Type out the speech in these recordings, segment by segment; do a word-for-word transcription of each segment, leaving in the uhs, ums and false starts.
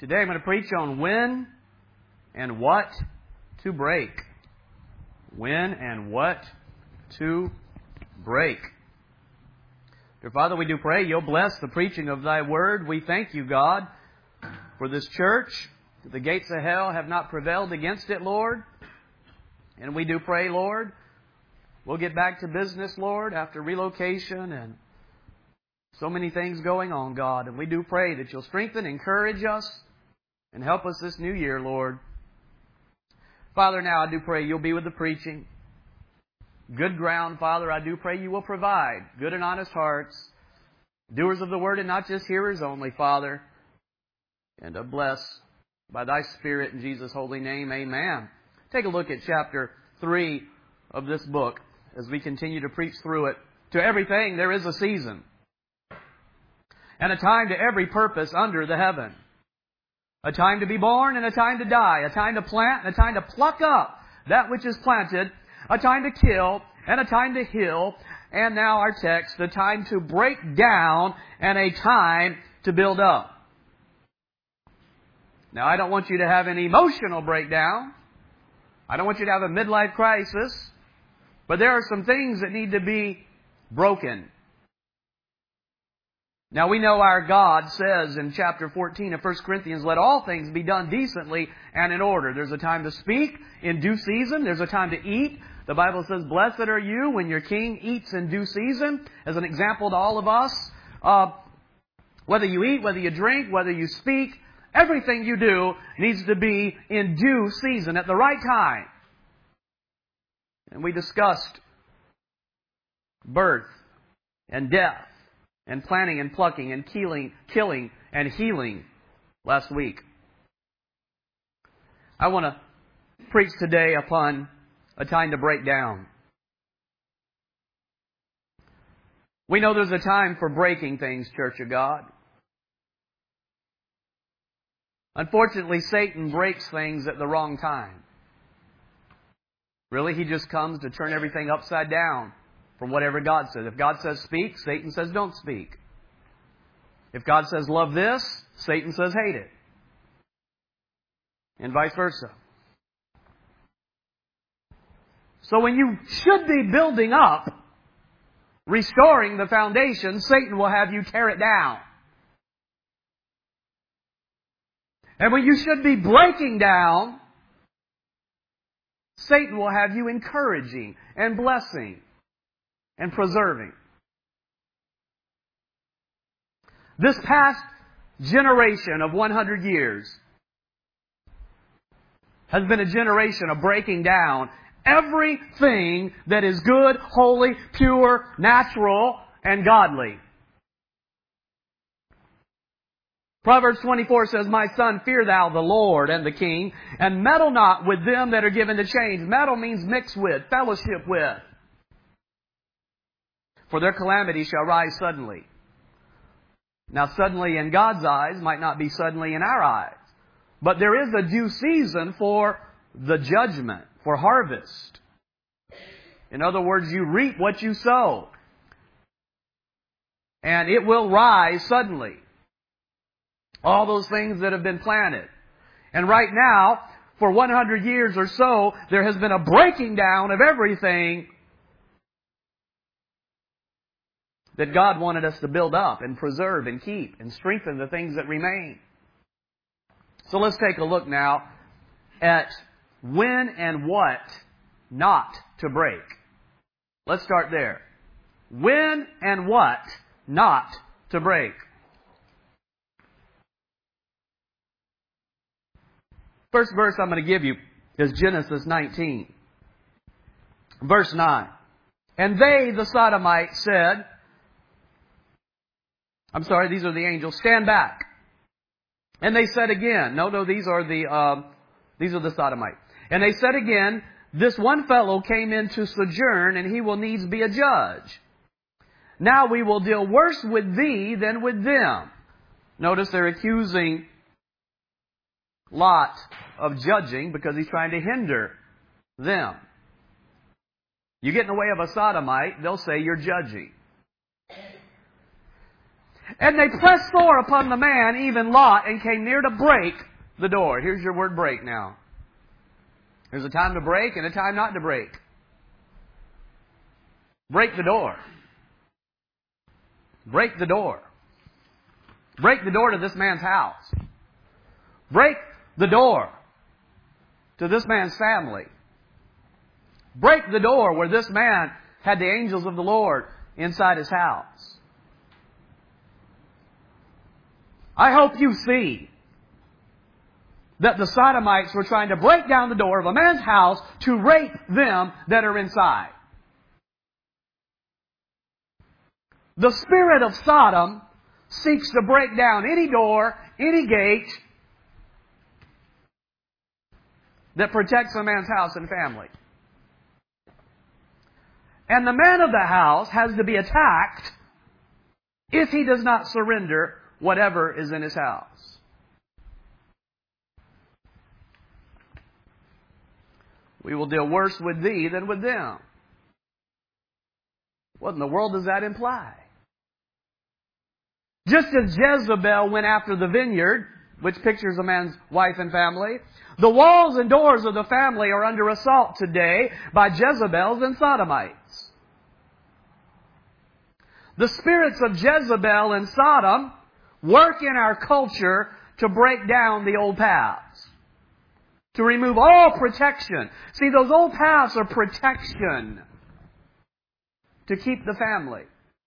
Today I'm going to preach on when and what to break. When and what to break. Dear Father, we do pray You'll bless the preaching of Thy Word. We thank You, God, for this church. The gates of hell have not prevailed against it, Lord. And we do pray, Lord, we'll get back to business, Lord, after relocation and so many things going on, God. And we do pray that You'll strengthen, encourage us, and help us this new year, Lord. Father, now I do pray You'll be with the preaching. Good ground, Father, I do pray You will provide good and honest hearts, doers of the Word and not just hearers only, Father. And a bless by Thy Spirit in Jesus' holy name, amen. Take a look at chapter three of this book as we continue to preach through it. To everything there is a season, and a time to every purpose under the heaven. A time to be born and a time to die. A time to plant and a time to pluck up that which is planted. A time to kill and a time to heal. And now our text, the time to break down and a time to build up. Now I don't want you to have an emotional breakdown. I don't want you to have a midlife crisis. But there are some things that need to be broken. Now we know our God says in chapter fourteen of First Corinthians, let all things be done decently and in order. There's a time to speak in due season. There's a time to eat. The Bible says, blessed are you when your king eats in due season. As an example to all of us, uh, whether you eat, whether you drink, whether you speak, everything you do needs to be in due season at the right time. And we discussed birth and death, and planting and plucking and killing, killing and healing last week. I want to preach today upon a time to break down. We know there's a time for breaking things, Church of God. Unfortunately, Satan breaks things at the wrong time. Really, he just comes to turn everything upside down. From whatever God says. If God says speak, Satan says don't speak. If God says love this, Satan says hate it. And vice versa. So when you should be building up, restoring the foundation, Satan will have you tear it down. And when you should be breaking down, Satan will have you encouraging and blessing and preserving. This past generation of one hundred years has been a generation of breaking down everything that is good, holy, pure, natural, and godly. Proverbs twenty-four says, my son, fear thou the Lord and the king, and meddle not with them that are given to change. Meddle means mix with, fellowship with. For their calamity shall rise suddenly. Now, suddenly in God's eyes might not be suddenly in our eyes. But there is a due season for the judgment, for harvest. In other words, you reap what you sow. And it will rise suddenly. All those things that have been planted. And right now, for one hundred years or so, there has been a breaking down of everything that God wanted us to build up and preserve and keep and strengthen the things that remain. So let's take a look now at when and what not to break. Let's start there. When and what not to break. First verse I'm going to give you is Genesis nineteen. Verse nine. And they, the Sodomites, said, I'm sorry, these are the angels. Stand back. And they said again, no, no, these are the, uh, these are the Sodomites. And they said again, this one fellow came in to sojourn, and he will needs be a judge. Now we will deal worse with thee than with them. Notice they're accusing Lot of judging because he's trying to hinder them. You get in the way of a Sodomite, they'll say you're judging. And they pressed sore upon the man, even Lot, and came near to break the door. Here's your word break now. There's a time to break and a time not to break. Break the door. Break the door. Break the door to this man's house. Break the door to this man's family. Break the door where this man had the angels of the Lord inside his house. I hope you see that the Sodomites were trying to break down the door of a man's house to rape them that are inside. The spirit of Sodom seeks to break down any door, any gate that protects a man's house and family. And the man of the house has to be attacked if he does not surrender whatever is in his house. We will deal worse with thee than with them. What in the world does that imply? Just as Jezebel went after the vineyard, which pictures a man's wife and family, the walls and doors of the family are under assault today by Jezebels and Sodomites. The spirits of Jezebel and Sodom work in our culture to break down the old paths, to remove all protection. See, those old paths are protection to keep the family.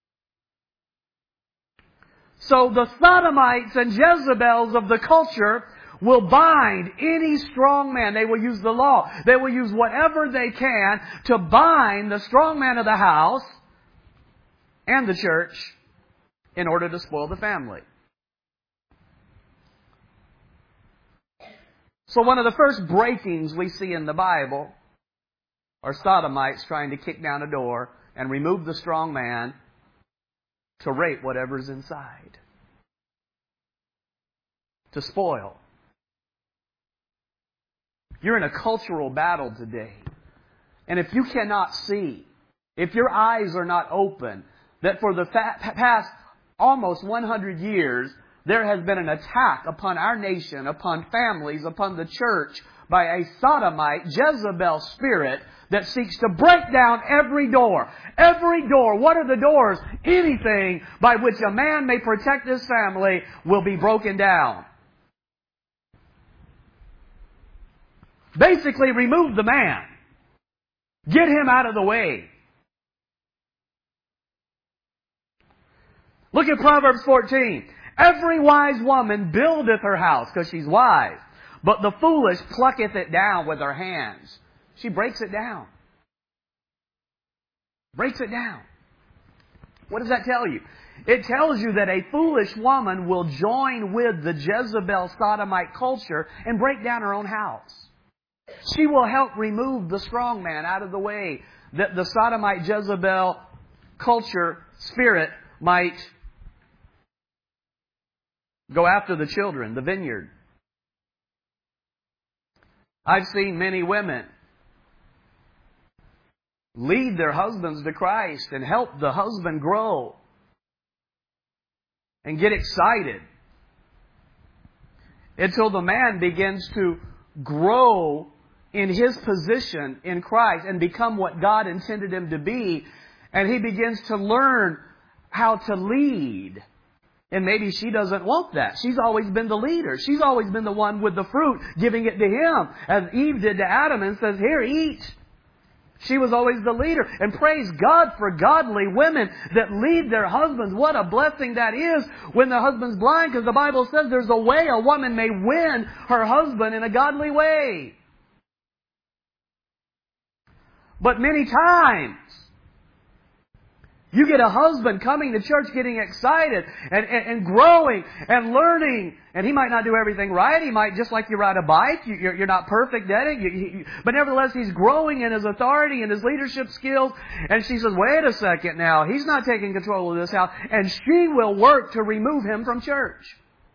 So the Sodomites and Jezebels of the culture will bind any strong man. They will use the law. They will use whatever they can to bind the strong man of the house and the church in order to spoil the family. So one of the first breakings we see in the Bible are Sodomites trying to kick down a door and remove the strong man to rape whatever's inside, to spoil. You're in a cultural battle today. And if you cannot see, if your eyes are not open, that for the fa- past almost one hundred years, there has been an attack upon our nation, upon families, upon the church by a Sodomite, Jezebel spirit that seeks to break down every door. Every door. What are the doors? Anything by which a man may protect his family will be broken down. Basically, remove the man. Get him out of the way. Look at Proverbs fourteen. Every wise woman buildeth her house, because she's wise. But the foolish plucketh it down with her hands. She breaks it down. Breaks it down. What does that tell you? It tells you that a foolish woman will join with the Jezebel Sodomite culture and break down her own house. She will help remove the strong man out of the way that the Sodomite Jezebel culture spirit might go after the children, the vineyard. I've seen many women lead their husbands to Christ and help the husband grow and get excited until the man begins to grow in his position in Christ and become what God intended him to be, and he begins to learn how to lead. And maybe she doesn't want that. She's always been the leader. She's always been the one with the fruit, giving it to him, as Eve did to Adam and says, here, eat. She was always the leader. And praise God for godly women that lead their husbands. What a blessing that is when the husband's blind, because the Bible says there's a way a woman may win her husband in a godly way. But many times, you get a husband coming to church getting excited and, and, and growing and learning. And he might not do everything right. He might, just like you ride a bike, you, you're, you're not perfect at it. You, you, but nevertheless, he's growing in his authority and his leadership skills. And she says, wait a second now. He's not taking control of this house. And she will work to remove him from church.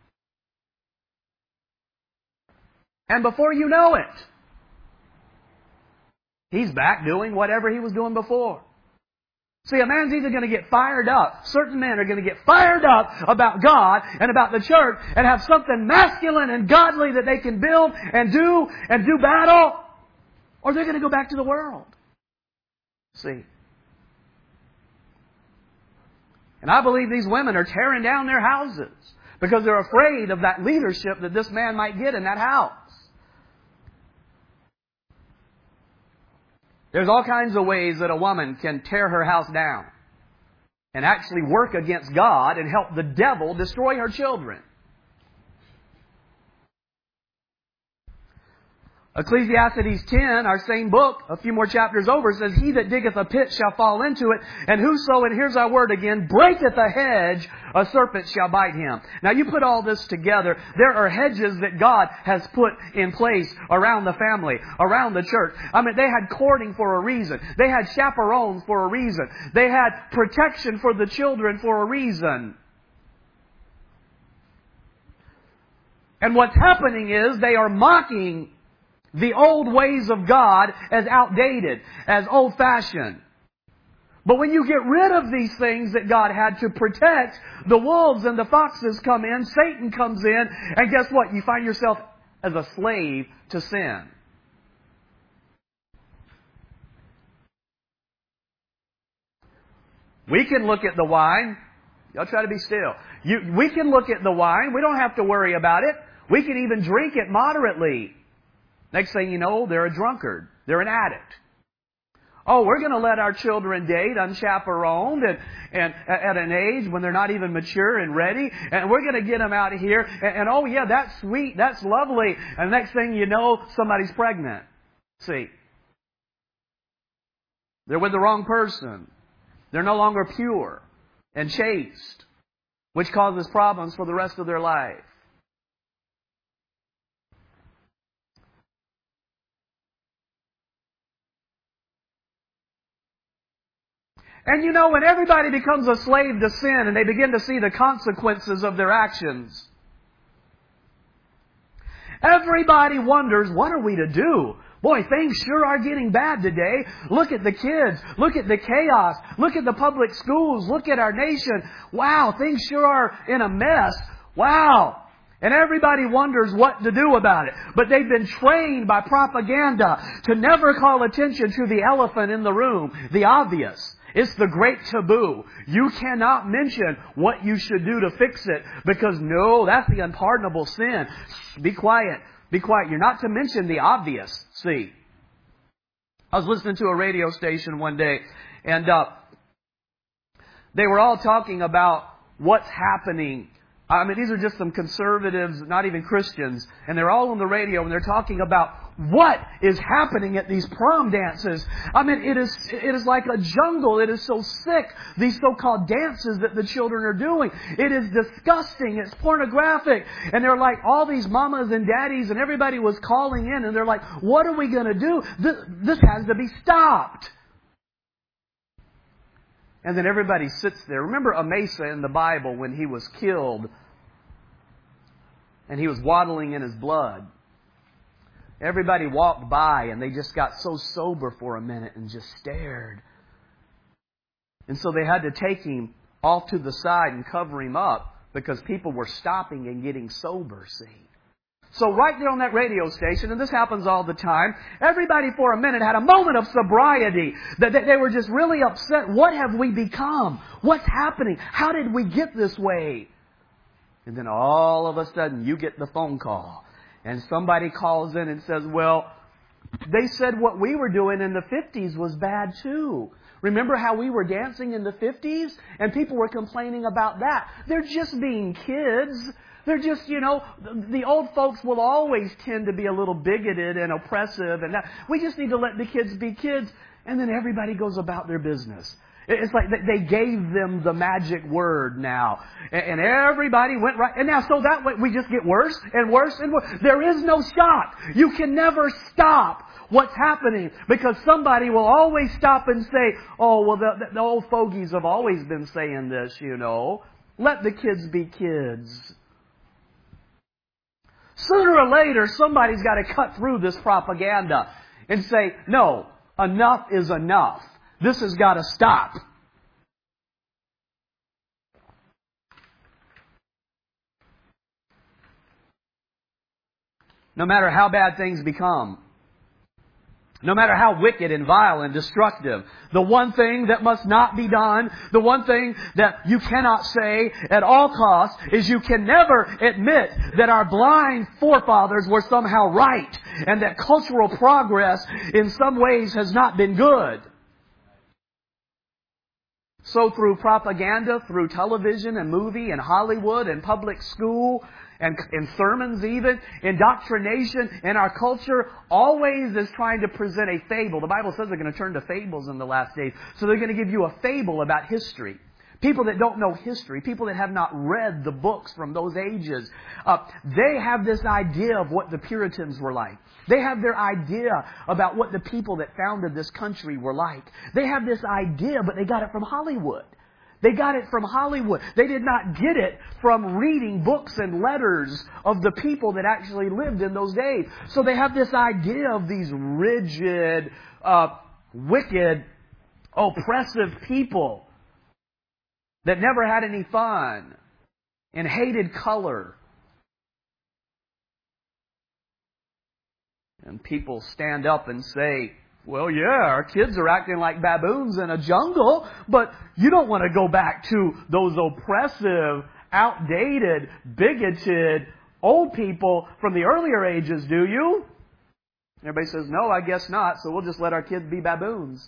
And before you know it, he's back doing whatever he was doing before. See, a man's either going to get fired up. Certain men are going to get fired up about God and about the church and have something masculine and godly that they can build and do and do battle. Or they're going to go back to the world. See. And I believe these women are tearing down their houses because they're afraid of that leadership that this man might get in that house. There's all kinds of ways that a woman can tear her house down and actually work against God and help the devil destroy her children. Ecclesiastes ten, our same book, a few more chapters over, says, He that diggeth a pit shall fall into it, and whoso, and here's our word again, breaketh a hedge, a serpent shall bite him. Now you put all this together, there are hedges that God has put in place around the family, around the church. I mean, they had courting for a reason. They had chaperones for a reason. They had protection for the children for a reason. And what's happening is they are mocking the old ways of God as outdated, as old-fashioned. But when you get rid of these things that God had to protect, the wolves and the foxes come in, Satan comes in, and guess what? You find yourself as a slave to sin. We can look at the wine. Y'all try to be still. You, we can look at the wine. We don't have to worry about it. We can even drink it moderately. Next thing you know, they're a drunkard. They're an addict. Oh, we're going to let our children date unchaperoned and, and at an age when they're not even mature and ready. And we're going to get them out of here. And, and oh, yeah, that's sweet. That's lovely. And next thing you know, somebody's pregnant. See? They're with the wrong person. They're no longer pure and chaste, which causes problems for the rest of their life. And you know, when everybody becomes a slave to sin and they begin to see the consequences of their actions, everybody wonders, what are we to do? Boy, things sure are getting bad today. Look at the kids. Look at the chaos. Look at the public schools. Look at our nation. Wow, things sure are in a mess. Wow. And everybody wonders what to do about it. But they've been trained by propaganda to never call attention to the elephant in the room, the obvious. It's the great taboo. You cannot mention what you should do to fix it because, no, that's the unpardonable sin. Be quiet. Be quiet. You're not to mention the obvious. See, I was listening to a radio station one day, and uh, they were all talking about what's happening. I mean, these are just some conservatives, not even Christians, and they're all on the radio, and they're talking about what is happening at these prom dances. I mean, it is it is like a jungle. It is so sick, these so-called dances that the children are doing. It is disgusting. It's pornographic. And they're like, all these mamas and daddies and everybody was calling in, and they're like, what are we going to do? This, this has to be stopped. And then everybody sits there. Remember Amasa in the Bible when he was killed and he was waddling in his blood. Everybody walked by and they just got so sober for a minute and just stared. And so they had to take him off to the side and cover him up because people were stopping and getting sober, see. So right there on that radio station, and this happens all the time, everybody for a minute had a moment of sobriety. That they were just really upset. What have we become? What's happening? How did we get this way? And then all of a sudden you get the phone call. And somebody calls in and says, well, they said what we were doing in the fifties was bad too. Remember how we were dancing in the fifties? And people were complaining about that. They're just being kids. They're just, you know, the old folks will always tend to be a little bigoted and oppressive. And that. We just need to let the kids be kids. And then everybody goes about their business. It's like they gave them the magic word now. And everybody went right. And now, so that way we just get worse and worse and worse. There is no stop. You can never stop what's happening because somebody will always stop and say, oh, well, the, the old fogies have always been saying this, you know. Let the kids be kids. Sooner or later, somebody's got to cut through this propaganda and say, no, enough is enough. This has got to stop. No matter how bad things become. No matter how wicked and vile and destructive. The one thing that must not be done, the one thing that you cannot say at all costs, is you can never admit that our blind forefathers were somehow right and that cultural progress in some ways has not been good. So through propaganda, through television and movie and Hollywood and public school and in sermons even, indoctrination in our culture always is trying to present a fable. The Bible says they're going to turn to fables in the last days. So they're going to give you a fable about history. People that don't know history, people that have not read the books from those ages, uh, they have this idea of what the Puritans were like. They have their idea about what the people that founded this country were like. They have this idea, but they got it from Hollywood. They got it from Hollywood. They did not get it from reading books and letters of the people that actually lived in those days. So they have this idea of these rigid, uh, wicked, oppressive people that never had any fun and hated color. And people stand up and say, well, yeah, our kids are acting like baboons in a jungle, but you don't want to go back to those oppressive, outdated, bigoted, old people from the earlier ages, do you? Everybody says, no, I guess not, so we'll just let our kids be baboons.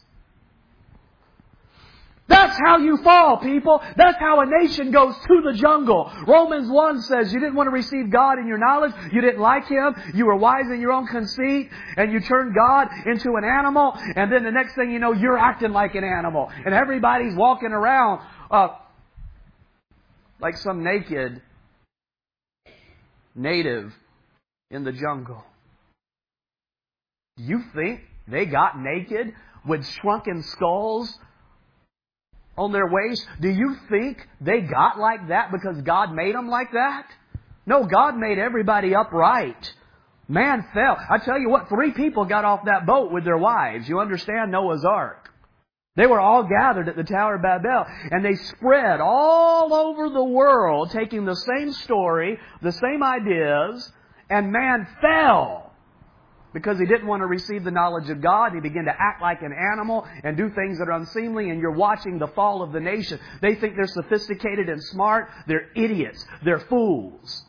That's how you fall, people. That's how a nation goes to the jungle. Romans one says you didn't want to receive God in your knowledge. You didn't like Him. You were wise in your own conceit. And you turned God into an animal. And then the next thing you know, you're acting like an animal. And everybody's walking around uh, like some naked native in the jungle. Do you think they got naked with shrunken skulls on their waist? Do you think they got like that because God made them like that? No, God made everybody upright. Man fell. I tell you what, three people got off that boat with their wives. You understand Noah's Ark. They were all gathered at the Tower of Babel, and they spread all over the world, taking the same story, the same ideas, and man fell. Because he didn't want to receive the knowledge of God. He began to act like an animal and do things that are unseemly. And you're watching the fall of the nation. They think they're sophisticated and smart. They're idiots. They're fools.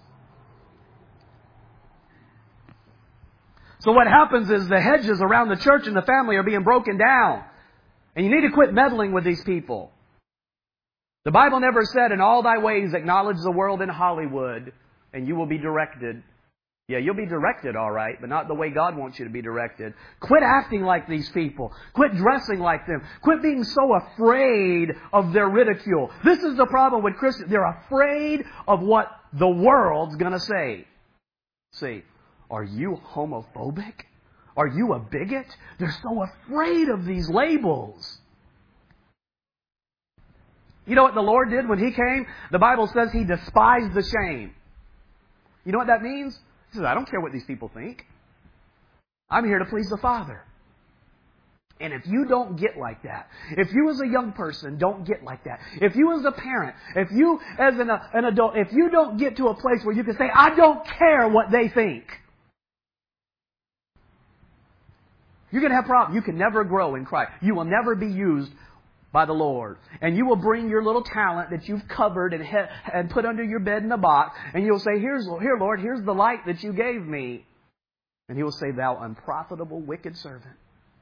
So what happens is the hedges around the church and the family are being broken down. And you need to quit meddling with these people. The Bible never said, in all thy ways acknowledge the world in Hollywood and you will be directed. Yeah, you'll be directed all right, but not the way God wants you to be directed. Quit acting like these people. Quit dressing like them. Quit being so afraid of their ridicule. This is the problem with Christians. They're afraid of what the world's going to say. See, are you homophobic? Are you a bigot? They're so afraid of these labels. You know what the Lord did when He came? The Bible says He despised the shame. You know what that means? He says, I don't care what these people think. I'm here to please the Father. And if you don't get like that, if you as a young person don't get like that, if you as a parent, if you as an, an adult, if you don't get to a place where you can say, I don't care what they think, you're going to have problems. You can never grow in Christ. You will never be used by the Lord. And you will bring your little talent that you've covered and, he- and put under your bed in a box, and you'll say, Here's, here, Lord, here's the light that you gave me. And He will say, thou unprofitable, wicked servant.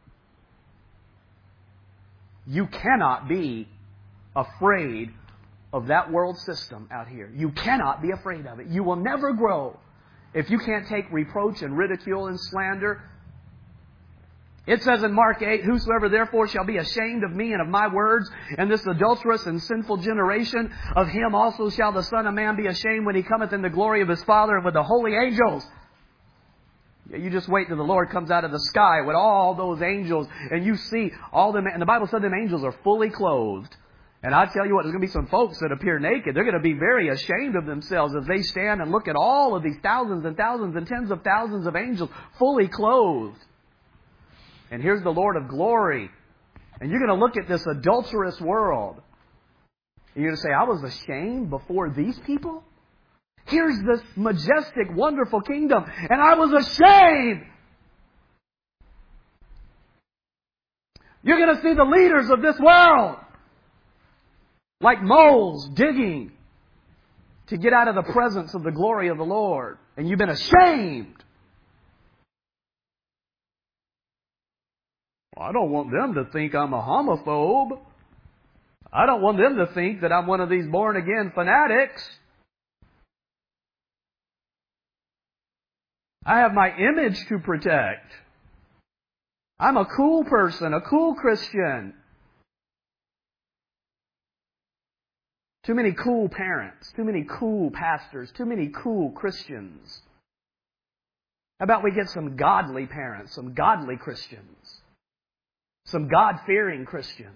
You cannot be afraid of that world system out here. You cannot be afraid of it. You will never grow if you can't take reproach and ridicule and slander. It says in Mark eight, whosoever therefore shall be ashamed of me and of my words, and this adulterous and sinful generation, of him also shall the Son of Man be ashamed when He cometh in the glory of His Father and with the holy angels. You just wait till the Lord comes out of the sky with all those angels, and you see all them. And the Bible said them angels are fully clothed. And I tell you what, there's going to be some folks that appear naked. They're going to be very ashamed of themselves as they stand and look at all of these thousands and thousands and tens of thousands of angels fully clothed. And here's the Lord of glory. And you're going to look at this adulterous world. And you're going to say, I was ashamed before these people? Here's this majestic, wonderful kingdom, and I was ashamed. You're going to see the leaders of this world like moles digging to get out of the presence of the glory of the Lord. And you've been ashamed. Well, I don't want them to think I'm a homophobe. I don't want them to think that I'm one of these born-again fanatics. I have my image to protect. I'm a cool person, a cool Christian. Too many cool parents, too many cool pastors, too many cool Christians. How about we get some godly parents, some godly Christians, some God-fearing Christians?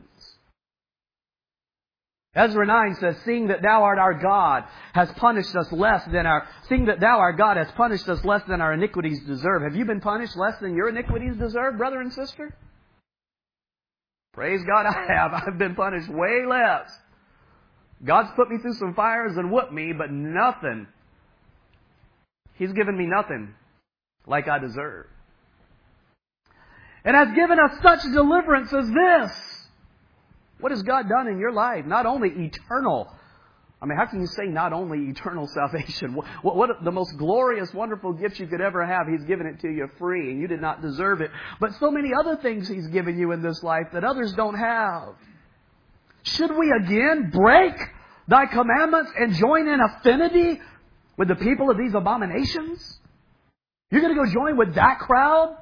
Ezra nine says, seeing that thou art our God has punished us less than our, seeing that thou our God has punished us less than our iniquities deserve. Have you been punished less than your iniquities deserve, brother and sister? Praise God, I have. I've been punished way less. God's put me through some fires and whooped me, but nothing. He's given me nothing like I deserve. And has given us such deliverance as this. What has God done in your life? Not only eternal. I mean, how can you say not only eternal salvation? What, what, what the most glorious, wonderful gift you could ever have, He's given it to you free, and you did not deserve it. But so many other things He's given you in this life that others don't have. Should we again break Thy commandments and join in affinity with the people of these abominations? You're going to go join with that crowd?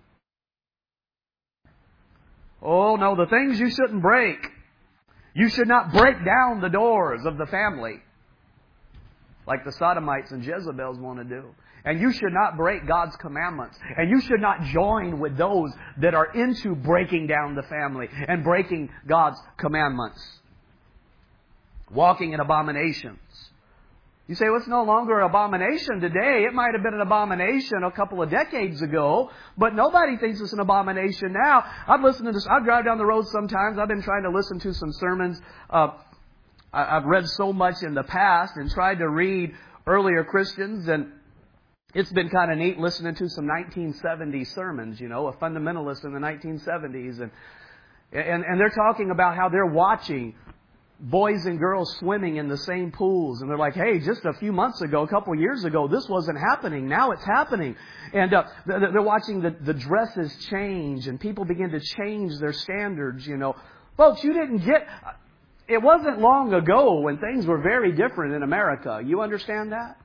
Oh no, the things you shouldn't break. You should not break down the doors of the family like the Sodomites and Jezebels want to do. And you should not break God's commandments. And you should not join with those that are into breaking down the family and breaking God's commandments. Walking in abominations. You say, well, it's no longer an abomination today. It might have been an abomination a couple of decades ago, but nobody thinks it's an abomination now. I've listened to this. I drive down the road sometimes. I've been trying to listen to some sermons. Uh, I've read so much in the past and tried to read earlier Christians, and it's been kind of neat listening to some nineteen seventies sermons, you know, a fundamentalist in the nineteen seventies. And, and, and they're talking about how they're watching boys and girls swimming in the same pools. And they're like, hey, just a few months ago, a couple of years ago, this wasn't happening. Now it's happening. And uh, they're watching the, the dresses change, and people begin to change their standards, you know. Folks, you didn't get... It wasn't long ago when things were very different in America. You understand that?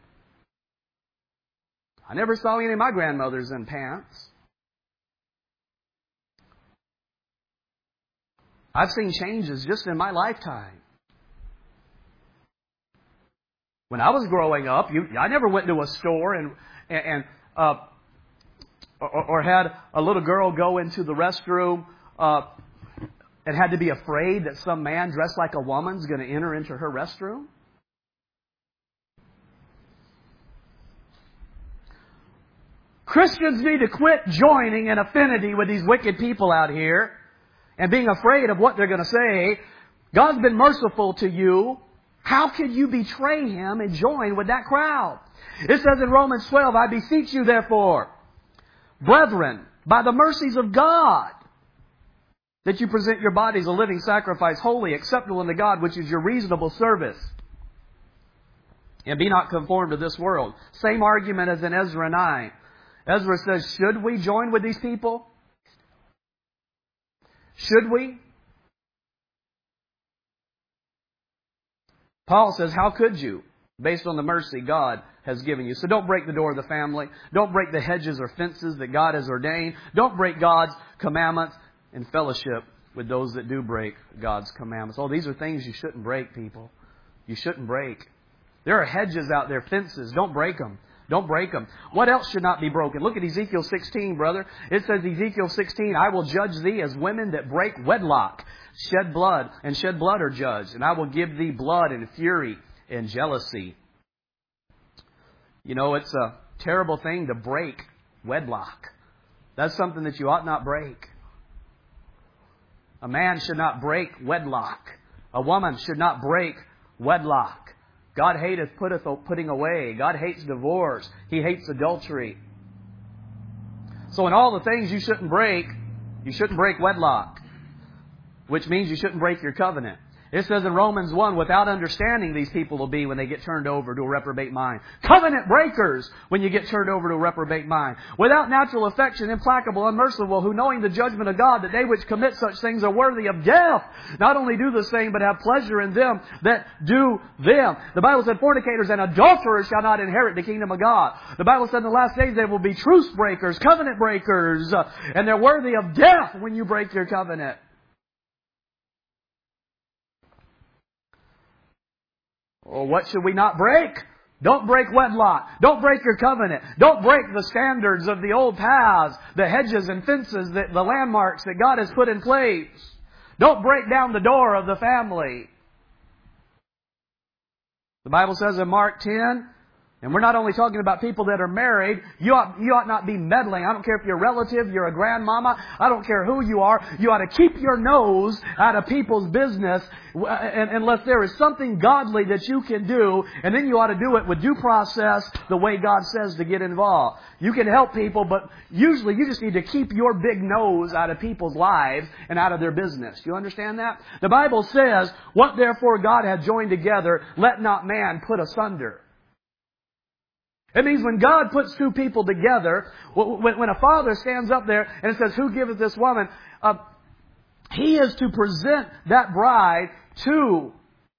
I never saw any of my grandmothers in pants. I've seen changes just in my lifetime. When I was growing up, you, I never went to a store and and uh, or, or had a little girl go into the restroom uh, and had to be afraid that some man dressed like a woman's going to enter into her restroom. Christians need to quit joining in affinity with these wicked people out here and being afraid of what they're going to say. God's been merciful to you. How could you betray Him and join with that crowd? It says in Romans twelve, I beseech you therefore, brethren, by the mercies of God, that you present your bodies a living sacrifice, holy, acceptable unto God, which is your reasonable service. And be not conformed to this world. Same argument as in Ezra nine. Ezra says, should we join with these people? Should we? Paul says, how could you? Based on the mercy God has given you. So don't break the door of the family. Don't break the hedges or fences that God has ordained. Don't break God's commandments in fellowship with those that do break God's commandments. Oh, these are things you shouldn't break, people. You shouldn't break. There are hedges out there, fences. Don't break them. Don't break them. What else should not be broken? Look at Ezekiel sixteen, brother. It says, Ezekiel sixteen, I will judge thee as women that break wedlock, shed blood, and shed blood are judged. And I will give thee blood and fury and jealousy. You know, it's a terrible thing to break wedlock. That's something that you ought not break. A man should not break wedlock. A woman should not break wedlock. God hateth putteth putting away. God hates divorce. He hates adultery. So in all the things you shouldn't break, you shouldn't break wedlock, which means you shouldn't break your covenant. It says in Romans one, without understanding these people will be when they get turned over to a reprobate mind. Covenant breakers when you get turned over to a reprobate mind. Without natural affection, implacable, unmerciful, who knowing the judgment of God, that they which commit such things are worthy of death, not only do the same, but have pleasure in them that do them. The Bible said fornicators and adulterers shall not inherit the kingdom of God. The Bible said in the last days they will be truce breakers, covenant breakers, uh, and they're worthy of death when you break your covenant. Well, what should we not break? Don't break wedlock. Don't break your covenant. Don't break the standards of the old paths, the hedges and fences, the, the landmarks that God has put in place. Don't break down the door of the family. The Bible says in Mark ten, and we're not only talking about people that are married, you ought, you ought not be meddling. I don't care if you're a relative, you're a grandmama, I don't care who you are. You ought to keep your nose out of people's business unless there is something godly that you can do, and then you ought to do it with due process the way God says to get involved. You can help people, but usually you just need to keep your big nose out of people's lives and out of their business. Do you understand that? The Bible says, what therefore God hath joined together, let not man put asunder. It means when God puts two people together, when a father stands up there and says, who giveth this woman? Uh, he is to present that bride to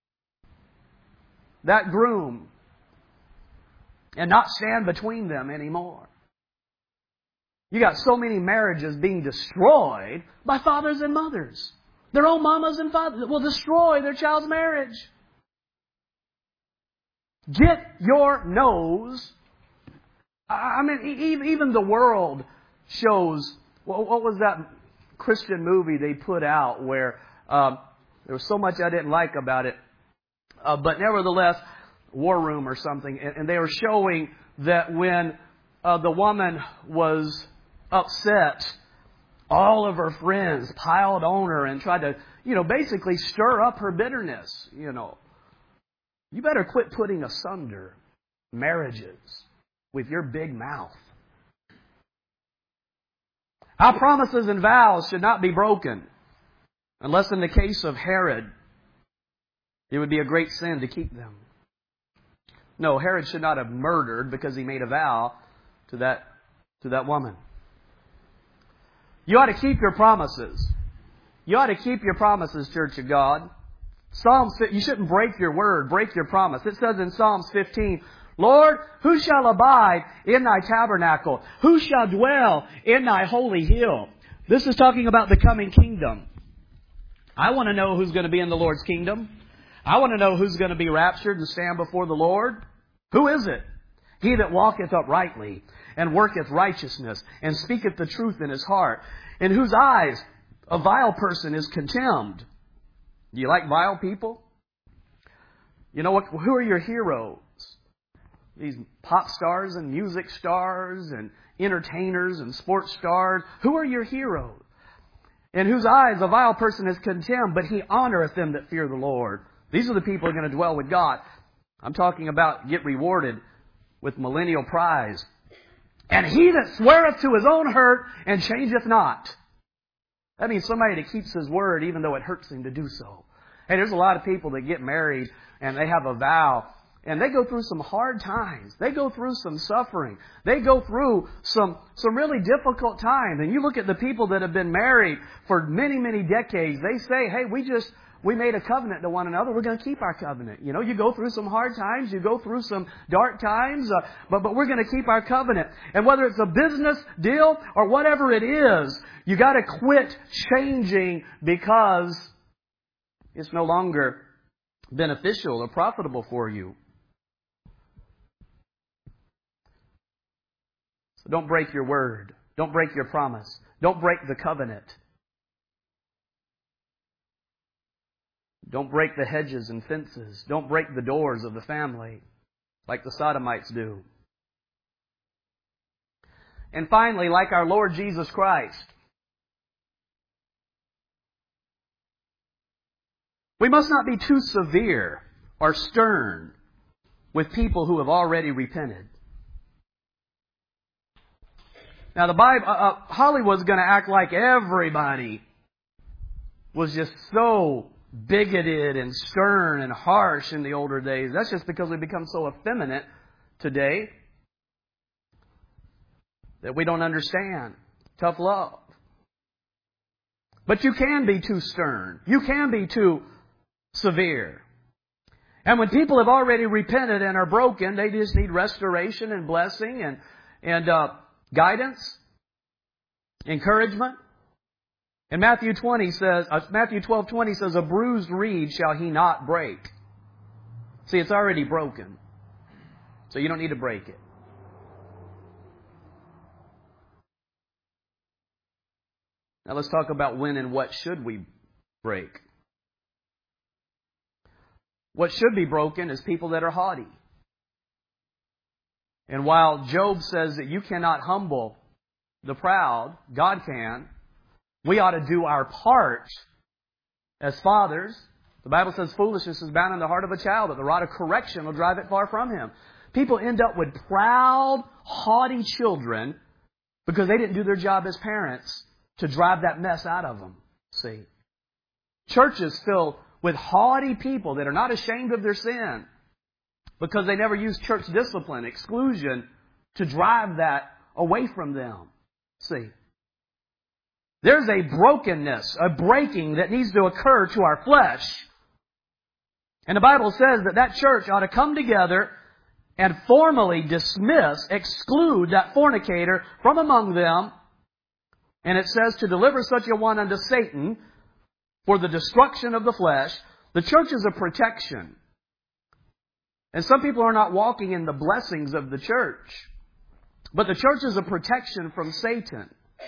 that groom and not stand between them anymore. You got so many marriages being destroyed by fathers and mothers. Their own mamas and fathers will destroy their child's marriage. Get your nose. I mean, even the world shows, what was that Christian movie they put out where um, there was so much I didn't like about it, uh, but nevertheless, War Room or something, and, and they were showing that when uh, the woman was upset, all of her friends piled on her and tried to, you know, basically stir up her bitterness, you know. You better quit putting asunder marriages with your big mouth. Our promises and vows should not be broken, unless in the case of Herod, it would be a great sin to keep them. No, Herod should not have murdered because he made a vow to that, to that woman. You ought to keep your promises. You ought to keep your promises, Church of God. Psalms, you shouldn't break your word, break your promise. It says in Psalms fifteen, Lord, who shall abide in thy tabernacle? Who shall dwell in thy holy hill? This is talking about the coming kingdom. I want to know who's going to be in the Lord's kingdom. I want to know who's going to be raptured and stand before the Lord. Who is it? He that walketh uprightly and worketh righteousness and speaketh the truth in his heart, in whose eyes a vile person is contemned. Do you like vile people? You know what? Who are your heroes? These pop stars and music stars and entertainers and sports stars. Who are your heroes? In whose eyes a vile person is contemned, but he honoreth them that fear the Lord. These are the people who are going to dwell with God. I'm talking about get rewarded with millennial prize. And he that sweareth to his own hurt and changeth not. That means somebody that keeps his word even though it hurts him to do so. Hey, there's a lot of people that get married and they have a vow. And they go through some hard times. They go through some suffering. They go through some, some really difficult times. And you look at the people that have been married for many, many decades. They say, hey, we just, we made a covenant to one another. We're going to keep our covenant. You know, you go through some hard times. You go through some dark times. Uh, but, but we're going to keep our covenant. And whether it's a business deal or whatever it is, you got to quit changing because it's no longer beneficial or profitable for you. So don't break your word. Don't break your promise. Don't break the covenant. Don't break the hedges and fences. Don't break the doors of the family like the Sodomites do. And finally, like our Lord Jesus Christ, we must not be too severe or stern with people who have already repented. Now, the Bible, uh, uh, Hollywood's going to act like everybody was just so bigoted and stern and harsh in the older days. That's just because we become so effeminate today that we don't understand tough love. But you can be too stern. You can be too severe. And when people have already repented and are broken, they just need restoration and blessing and, and uh, guidance, encouragement. And Matthew twenty says, uh, Matthew twelve twenty says, a bruised reed shall he not break. See, it's already broken. So you don't need to break it. Now let's talk about when and what should we break. What should be broken is people that are haughty. And while Job says that you cannot humble the proud, God can. We ought to do our part as fathers. The Bible says foolishness is bound in the heart of a child, but the rod of correction will drive it far from him. People end up with proud, haughty children because they didn't do their job as parents to drive that mess out of them. See? Churches filled with haughty people that are not ashamed of their sin because they never use church discipline, exclusion, to drive that away from them. See? There's a brokenness, a breaking that needs to occur to our flesh. And the Bible says that that church ought to come together and formally dismiss, exclude that fornicator from among them. And it says to deliver such a one unto Satan for the destruction of the flesh. The church is a protection. And some people are not walking in the blessings of the church. But the church is a protection from Satan.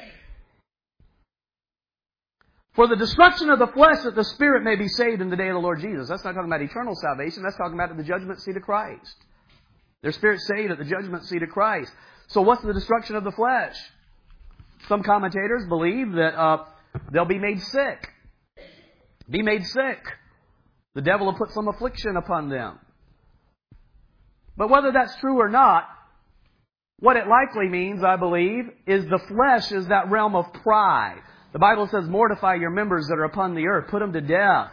For the destruction of the flesh, that the spirit may be saved in the day of the Lord Jesus. That's not talking about eternal salvation. That's talking about at the judgment seat of Christ. Their spirit saved at the judgment seat of Christ. So what's the destruction of the flesh? Some commentators believe that uh, they'll be made sick. Be made sick. The devil will put some affliction upon them. But whether that's true or not, what it likely means, I believe, is the flesh is that realm of pride. The Bible says, mortify your members that are upon the earth. Put them to death.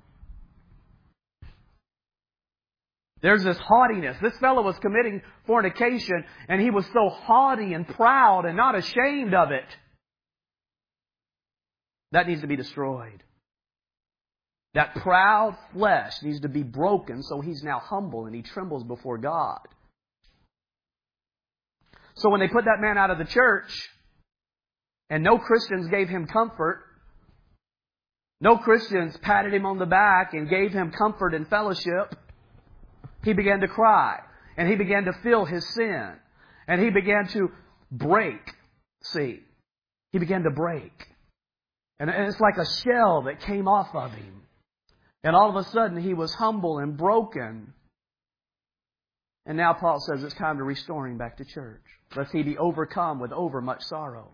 There's this haughtiness. This fellow was committing fornication, and he was so haughty and proud and not ashamed of it. That needs to be destroyed. That proud flesh needs to be broken, so he's now humble and he trembles before God. So when they put that man out of the church, and no Christians gave him comfort, no Christians patted him on the back and gave him comfort and fellowship, he began to cry. And he began to feel his sin. And he began to break. See, he began to break. And it's like a shell that came off of him. And all of a sudden he was humble and broken. And now Paul says it's time to restore him back to church, lest he be overcome with overmuch sorrow.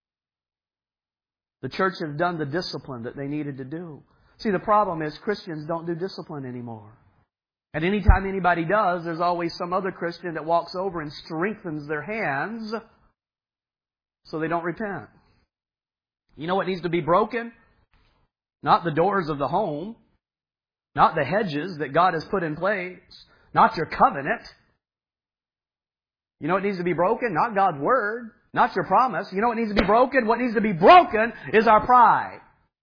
The church has done the discipline that they needed to do. See, the problem is Christians don't do discipline anymore. And anytime anybody does, there's always some other Christian that walks over and strengthens their hands so they don't repent. You know what needs to be broken? Not the doors of the home. Not the hedges that God has put in place. Not your covenant. You know what needs to be broken? Not God's Word. Not your promise. You know what needs to be broken? What needs to be broken is our pride.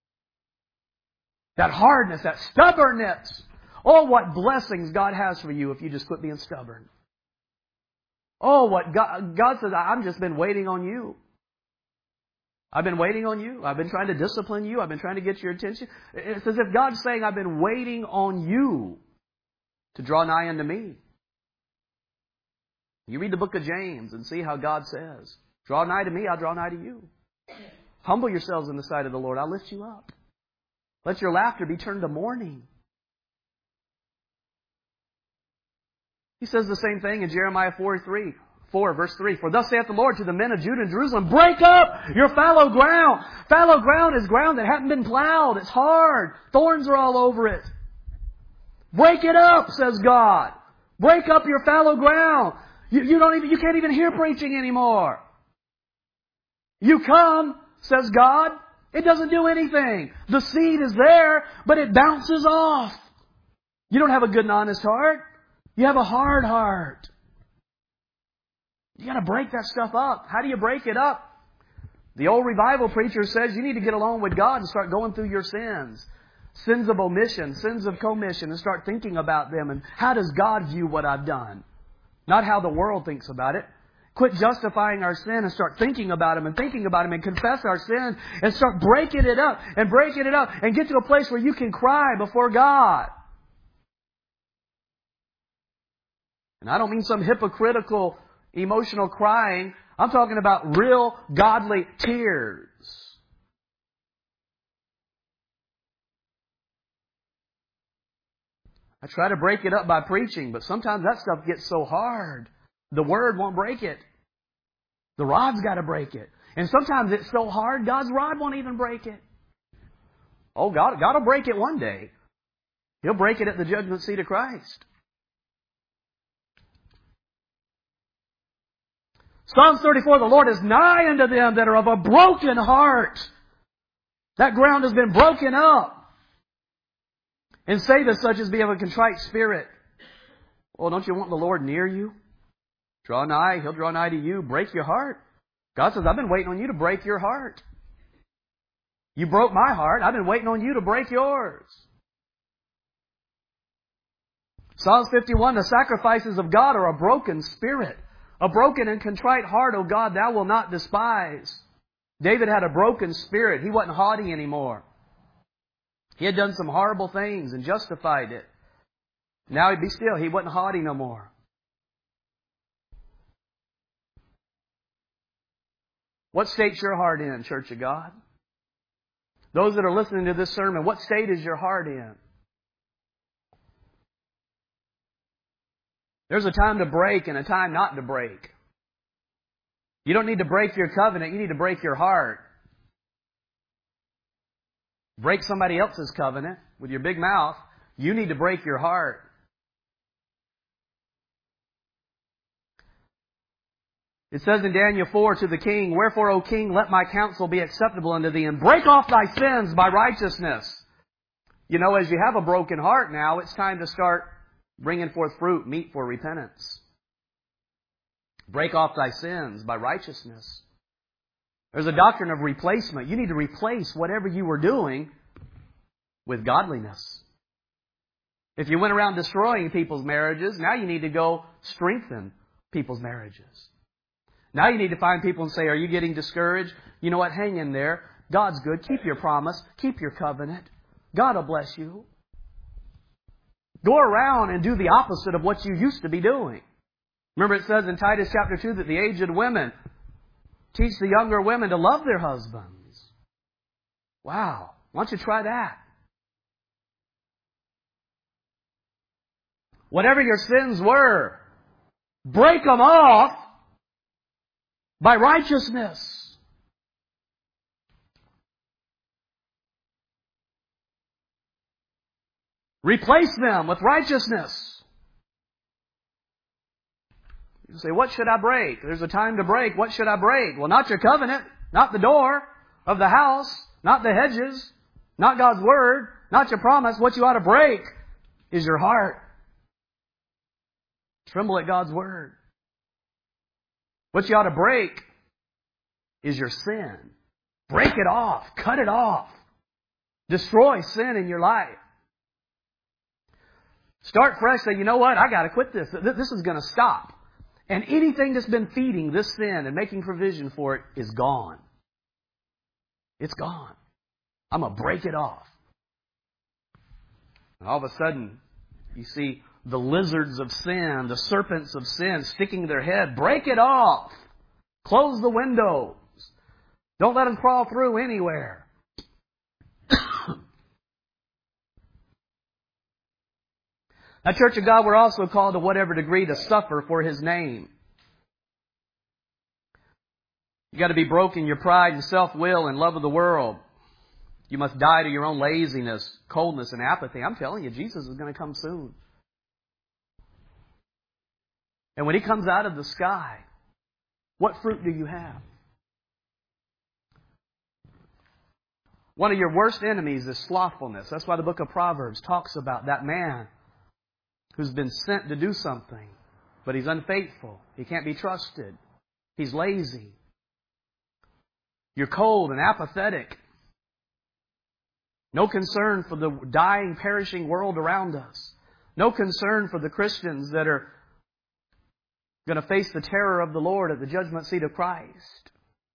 That hardness, that stubbornness. Oh, what blessings God has for you if you just quit being stubborn. Oh, what God, God says, I've just been waiting on you. I've been waiting on you. I've been trying to discipline you. I've been trying to get your attention. It's as if God's saying, I've been waiting on you to draw nigh unto me. You read the book of James and see how God says, draw nigh to me, I'll draw nigh to you. Humble yourselves in the sight of the Lord, I'll lift you up. Let your laughter be turned to mourning. He says the same thing in Jeremiah four, three, four, verse three. For thus saith the Lord to the men of Judah and Jerusalem, break up your fallow ground. Fallow ground is ground that hasn't been plowed. It's hard. Thorns are all over it. Break it up, says God. Break up your fallow ground. You, you don't even, you can't even hear preaching anymore. You come, says God, it doesn't do anything. The seed is there, but it bounces off. You don't have a good and honest heart. You have a hard heart. You got to break that stuff up. How do you break it up? The old revival preacher says you need to get along with God and start going through your sins. Sins of omission, sins of commission, and start thinking about them. And how does God view what I've done? Not how the world thinks about it. Quit justifying our sin and start thinking about Him and thinking about Him and confess our sins and start breaking it up and breaking it up and get to a place where you can cry before God. And I don't mean some hypocritical, emotional crying. I'm talking about real, godly tears. I try to break it up by preaching, but sometimes that stuff gets so hard. The Word won't break it. The rod's got to break it. And sometimes it's so hard, God's rod won't even break it. Oh, God, God will break it one day. He'll break it at the judgment seat of Christ. Psalms thirty-four, the Lord is nigh unto them that are of a broken heart. That ground has been broken up. And saveth such as be of a contrite spirit. Well, don't you want the Lord near you? Draw nigh, He'll draw nigh to you. Break your heart. God says, I've been waiting on you to break your heart. You broke my heart. I've been waiting on you to break yours. Psalms fifty-one, the sacrifices of God are a broken spirit. A broken and contrite heart, O God, Thou wilt not despise. David had a broken spirit. He wasn't haughty anymore. He had done some horrible things and justified it. Now he'd be still. He wasn't haughty no more. What state's your heart in, Church of God? Those that are listening to this sermon, what state is your heart in? There's a time to break and a time not to break. You don't need to break your covenant. You need to break your heart. Break somebody else's covenant with your big mouth. You need to break your heart. It says in Daniel four to the king, Wherefore, O king, let my counsel be acceptable unto thee, and break off thy sins by righteousness. You know, as you have a broken heart now, it's time to start bringing forth fruit, meat for repentance. Break off thy sins by righteousness. There's a doctrine of replacement. You need to replace whatever you were doing with godliness. If you went around destroying people's marriages, now you need to go strengthen people's marriages. Now you need to find people and say, are you getting discouraged? You know what? Hang in there. God's good. Keep your promise. Keep your covenant. God will bless you. Go around and do the opposite of what you used to be doing. Remember it says in Titus chapter two that the aged women teach the younger women to love their husbands. Wow. Why don't you try that? Whatever your sins were, break them off by righteousness. Replace them with righteousness. You say, what should I break? There's a time to break. What should I break? Well, not your covenant, not the door of the house, not the hedges, not God's Word, not your promise. What you ought to break is your heart. Tremble at God's Word. What you ought to break is your sin. Break it off. Cut it off. Destroy sin in your life. Start fresh. Say, you know what? I got to quit this. This is going to stop. And anything that's been feeding this sin and making provision for it is gone. It's gone. I'm going to break it off. And all of a sudden, you see the lizards of sin, the serpents of sin sticking their head. Break it off. Close the windows. Don't let them crawl through anywhere. Now, Church of God, we're also called to whatever degree to suffer for His name. You've got to be broken in your pride and self-will and love of the world. You must die to your own laziness, coldness, and apathy. I'm telling you, Jesus is going to come soon. And when He comes out of the sky, what fruit do you have? One of your worst enemies is slothfulness. That's why the book of Proverbs talks about that man who's been sent to do something, but he's unfaithful. He can't be trusted. He's lazy. You're cold and apathetic. No concern for the dying, perishing world around us. No concern for the Christians that are going to face the terror of the Lord at the judgment seat of Christ.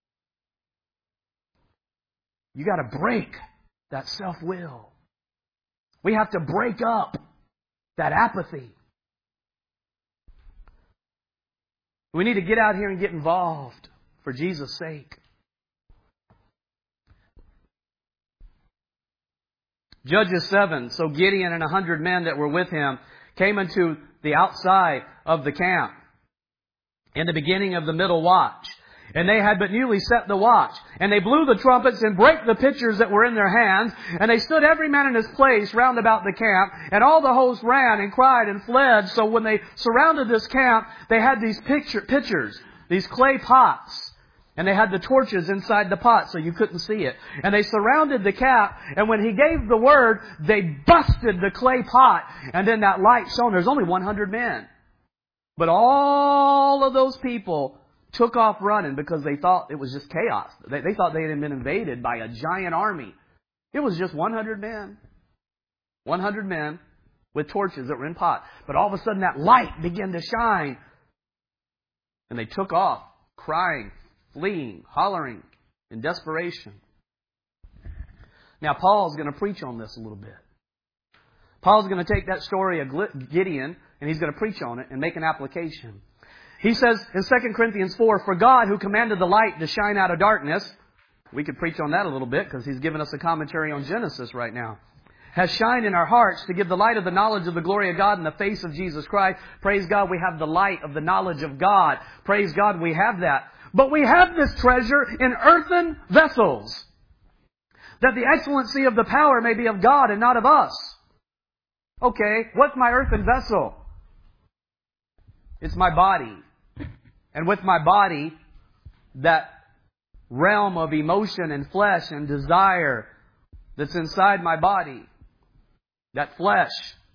You got to break that self-will. We have to break up that apathy. We need to get out here and get involved for Jesus' sake. Judges seven, so Gideon and a hundred men that were with him came into the outside of the camp in the beginning of the middle watch. And they had but newly set the watch. And they blew the trumpets and brake the pitchers that were in their hands. And they stood every man in his place round about the camp. And all the host ran and cried and fled. So when they surrounded this camp, they had these picture, pitchers, these clay pots. And they had the torches inside the pot so you couldn't see it. And they surrounded the camp. And when he gave the word, they busted the clay pot. And then that light shone. There's only one hundred men. But all of those people took off running because they thought it was just chaos. They, they thought they had been invaded by a giant army. It was just one hundred men. one hundred men with torches that were in pots. But all of a sudden that light began to shine. And they took off, crying, fleeing, hollering in desperation. Now Paul's going to preach on this a little bit. Paul's going to take that story of Gideon and he's going to preach on it and make an application. He says in Second Corinthians four, for God who commanded the light to shine out of darkness, we could preach on that a little bit because he's given us a commentary on Genesis right now, has shined in our hearts to give the light of the knowledge of the glory of God in the face of Jesus Christ. Praise God, we have the light of the knowledge of God. Praise God, we have that. But we have this treasure in earthen vessels, that the excellency of the power may be of God and not of us. Okay, what's my earthen vessel? It's my body. And with my body, that realm of emotion and flesh and desire that's inside my body, that flesh.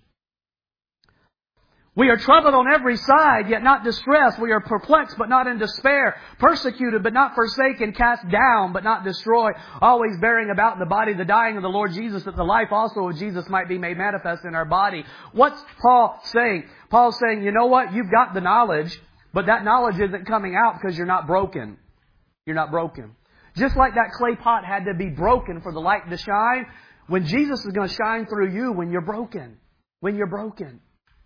We are troubled on every side, yet not distressed. We are perplexed, but not in despair. Persecuted, but not forsaken. Cast down, but not destroyed. Always bearing about in the body the dying of the Lord Jesus, that the life also of Jesus might be made manifest in our body. What's Paul saying? Paul's saying, you know what? You've got the knowledge, but that knowledge isn't coming out because you're not broken. You're not broken. Just like that clay pot had to be broken for the light to shine, when Jesus is going to shine through you when you're broken. When you're broken.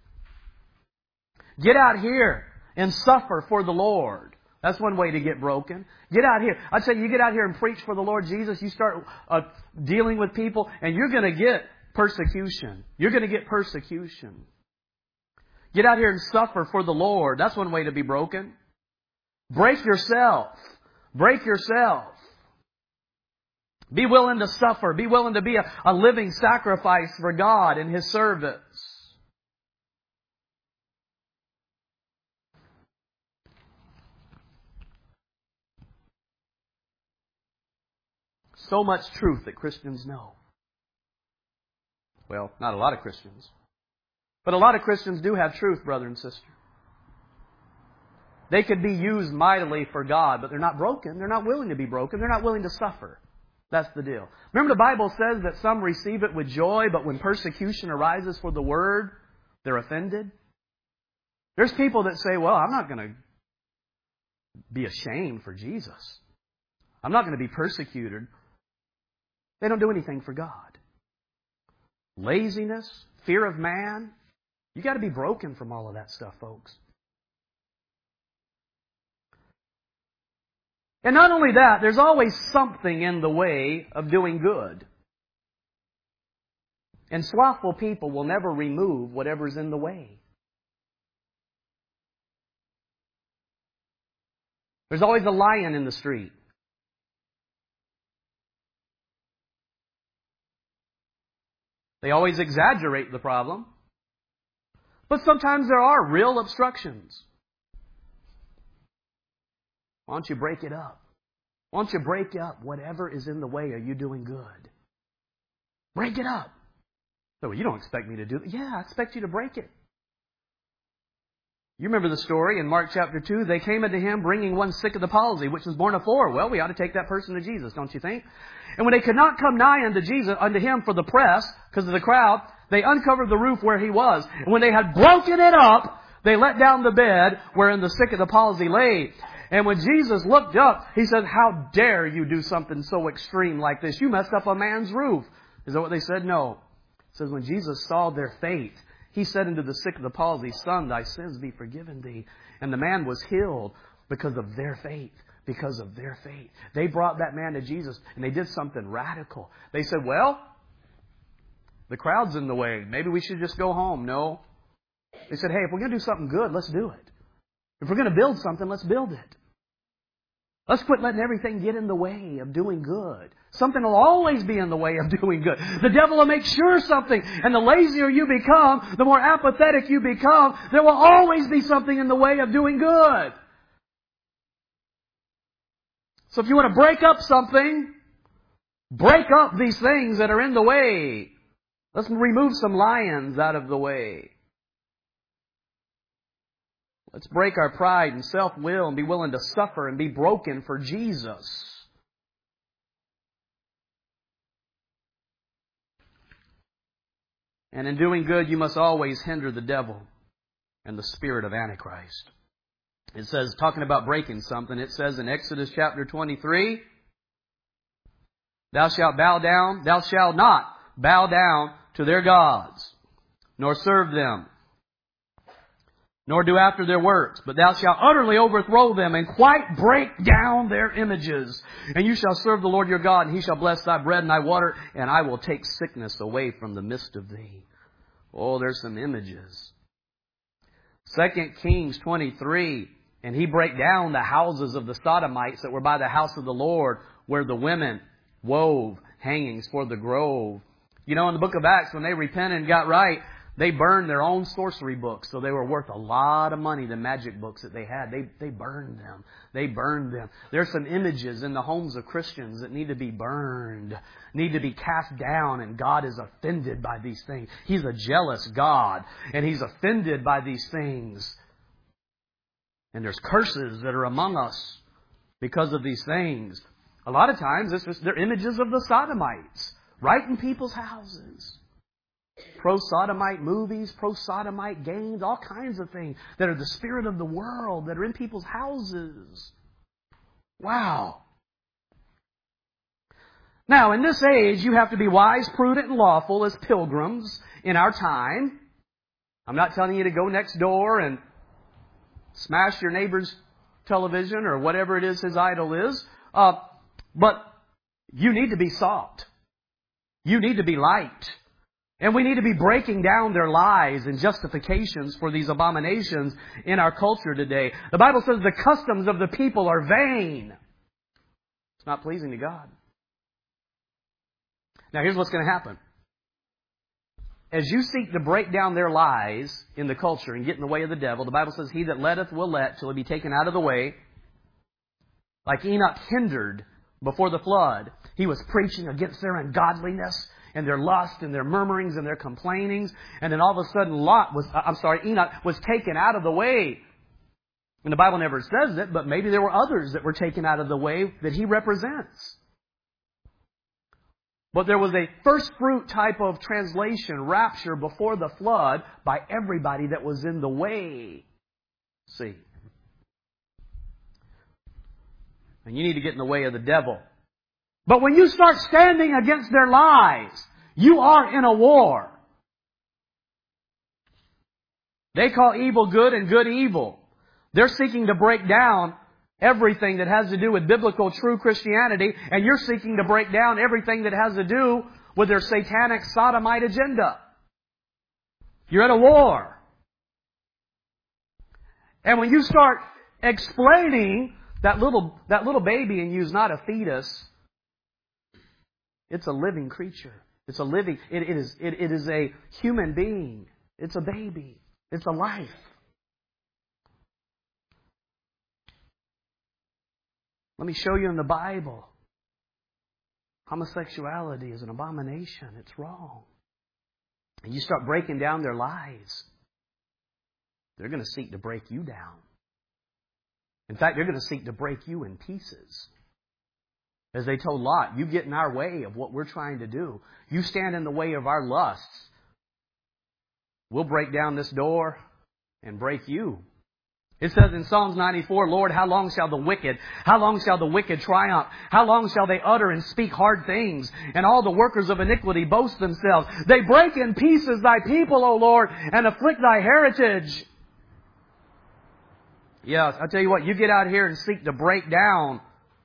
Get out here and suffer for the Lord. That's one way to get broken. Get out here. I'd say you get out here and preach for the Lord Jesus. You start uh, dealing with people and you're going to get persecution. You're going to get persecution. Get out here and suffer for the Lord. That's one way to be broken. Break yourself. Break yourself. Be willing to suffer. Be willing to be a, a living sacrifice for God in His service. So much truth that Christians know. Well, not a lot of Christians. But a lot of Christians do have truth, brother and sister. They could be used mightily for God, but they're not broken. They're not willing to be broken. They're not willing to suffer. That's the deal. Remember the Bible says that some receive it with joy, but when persecution arises for the Word, they're offended. There's people that say, well, I'm not going to be ashamed for Jesus. I'm not going to be persecuted. They don't do anything for God. Laziness, fear of man. You got to be broken from all of that stuff, folks. And not only that, there's always something in the way of doing good. And slothful people will never remove whatever's in the way. There's always a lion in the street. They always exaggerate the problem. But sometimes there are real obstructions. Why don't you break it up? Why don't you break up whatever is in the way of you doing good? Break it up. So, well, you don't expect me to do that. Yeah, I expect you to break it. You remember the story in Mark chapter two. They came unto him bringing one sick of the palsy, which was born of four. Well, we ought to take that person to Jesus, don't you think? And when they could not come nigh unto Jesus, unto him for the press, because of the crowd, they uncovered the roof where he was. And when they had broken it up, they let down the bed wherein the sick of the palsy lay. And when Jesus looked up, he said, how dare you do something so extreme like this? You messed up a man's roof. Is that what they said? No. It says, when Jesus saw their faith, he said unto the sick of the palsy, Son, thy sins be forgiven thee. And the man was healed because of their faith. Because of their faith. They brought that man to Jesus and they did something radical. They said, well, the crowd's in the way. Maybe we should just go home. No. They said, hey, if we're going to do something good, let's do it. If we're going to build something, let's build it. Let's quit letting everything get in the way of doing good. Something will always be in the way of doing good. The devil will make sure something. And the lazier you become, the more apathetic you become, there will always be something in the way of doing good. So if you want to break up something, break up these things that are in the way. Let's remove some lions out of the way. Let's break our pride and self-will and be willing to suffer and be broken for Jesus. And in doing good, you must always hinder the devil and the spirit of Antichrist. It says, talking about breaking something, it says in Exodus chapter twenty-three, Thou shalt bow down, thou shalt not bow down to their gods, nor serve them, nor do after their works, but thou shalt utterly overthrow them and quite break down their images. And you shall serve the Lord your God, and He shall bless thy bread and thy water, and I will take sickness away from the midst of thee. Oh, there's some images. Second Kings twenty-three, and he break down the houses of the Sodomites that were by the house of the Lord, where the women wove hangings for the grove. You know, in the book of Acts, when they repented and got right, they burned their own sorcery books, so they were worth a lot of money, the magic books that they had. They, they burned them. They burned them. There's some images in the homes of Christians that need to be burned, need to be cast down, and God is offended by these things. He's a jealous God, and He's offended by these things. And there's curses that are among us because of these things. A lot of times, it's just, they're images of the Sodomites, right in people's houses. Pro-sodomite movies, pro-sodomite games, all kinds of things that are the spirit of the world that are in people's houses. Wow. Now, in this age, you have to be wise, prudent, and lawful as pilgrims in our time. I'm not telling you to go next door and smash your neighbor's television or whatever it is his idol is. Uh, but you need to be salt. You need to be light. And we need to be breaking down their lies and justifications for these abominations in our culture today. The Bible says the customs of the people are vain. It's not pleasing to God. Now here's what's going to happen. As you seek to break down their lies in the culture and get in the way of the devil, the Bible says, He that letteth will let till he be taken out of the way. Like Enoch hindered before the flood. He was preaching against their ungodliness and their lust and their murmurings and their complainings. And then all of a sudden Lot was, I'm sorry, Enoch was taken out of the way. And the Bible never says it, but maybe there were others that were taken out of the way that he represents. But there was a first fruit type of translation, rapture, before the flood by everybody that was in the way. See. And you need to get in the way of the devil. But when you start standing against their lies, you are in a war. They call evil good and good evil. They're seeking to break down everything that has to do with biblical true Christianity, and you're seeking to break down everything that has to do with their satanic sodomite agenda. You're at a war. And when you start explaining that little, that little baby in you is not a fetus, it's a living creature. It's a living, it, it is, it, it is a human being. It's a baby. It's a life. Let me show you in the Bible. Homosexuality is an abomination. It's wrong. And you start breaking down their lies, they're going to seek to break you down. In fact, they're going to seek to break you in pieces. As they told Lot, you get in our way of what we're trying to do. You stand in the way of our lusts. We'll break down this door and break you. It says in Psalms ninety-four, Lord, how long shall the wicked, how long shall the wicked triumph? How long shall they utter and speak hard things? And all the workers of iniquity boast themselves. They break in pieces thy people, O Lord, and afflict thy heritage. Yes, I tell you what, you get out here and seek to break down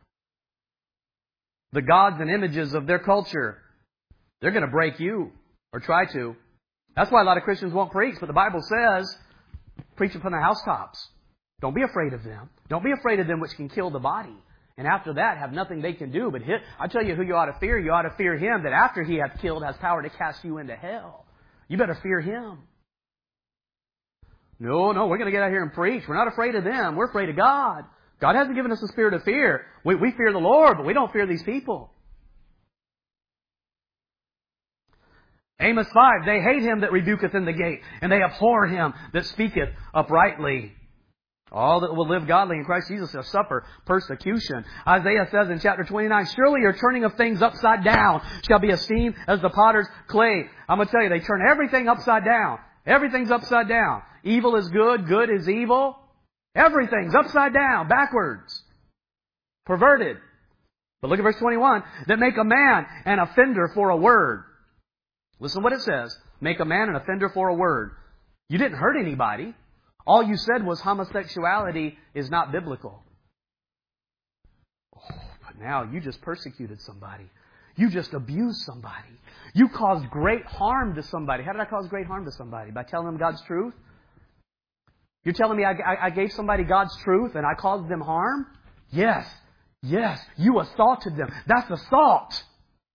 the gods and images of their culture. They're going to break you, or try to. That's why a lot of Christians won't preach, but the Bible says, preach from the housetops. Don't be afraid of them. Don't be afraid of them which can kill the body. And after that, have nothing they can do but hit. I tell you who you ought to fear. You ought to fear Him that after He hath killed has power to cast you into hell. You better fear Him. No, no, we're going to get out here and preach. We're not afraid of them. We're afraid of God. God hasn't given us a spirit of fear. We, we fear the Lord, but we don't fear these people. Amos five, they hate him that rebuketh in the gate, and they abhor him that speaketh uprightly. All that will live godly in Christ Jesus shall suffer persecution. Isaiah says in chapter twenty-nine, surely your turning of things upside down shall be esteemed as the potter's clay. I'm going to tell you, they turn everything upside down. Everything's upside down. Evil is good, good is evil. Everything's upside down, backwards, perverted. But look at verse twenty-one, that make a man an offender for a word. Listen to what it says. Make a man an offender for a word. You didn't hurt anybody. All you said was homosexuality is not biblical. Oh, but now you just persecuted somebody. You just abused somebody. You caused great harm to somebody. How did I cause great harm to somebody? By telling them God's truth? You're telling me I, I, I gave somebody God's truth and I caused them harm? Yes. Yes. You assaulted them. That's assault.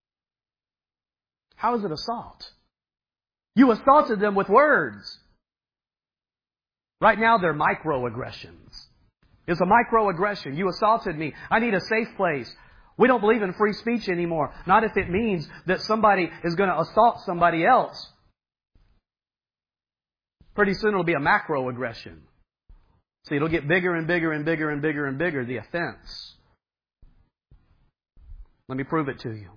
How is it assault? You assaulted them with words. Right now they're microaggressions. It's a microaggression. You assaulted me. I need a safe place. We don't believe in free speech anymore. Not if it means that somebody is going to assault somebody else. Pretty soon it'll be a macroaggression. See, it'll get bigger and bigger and bigger and bigger and bigger, the offense. Let me prove it to you.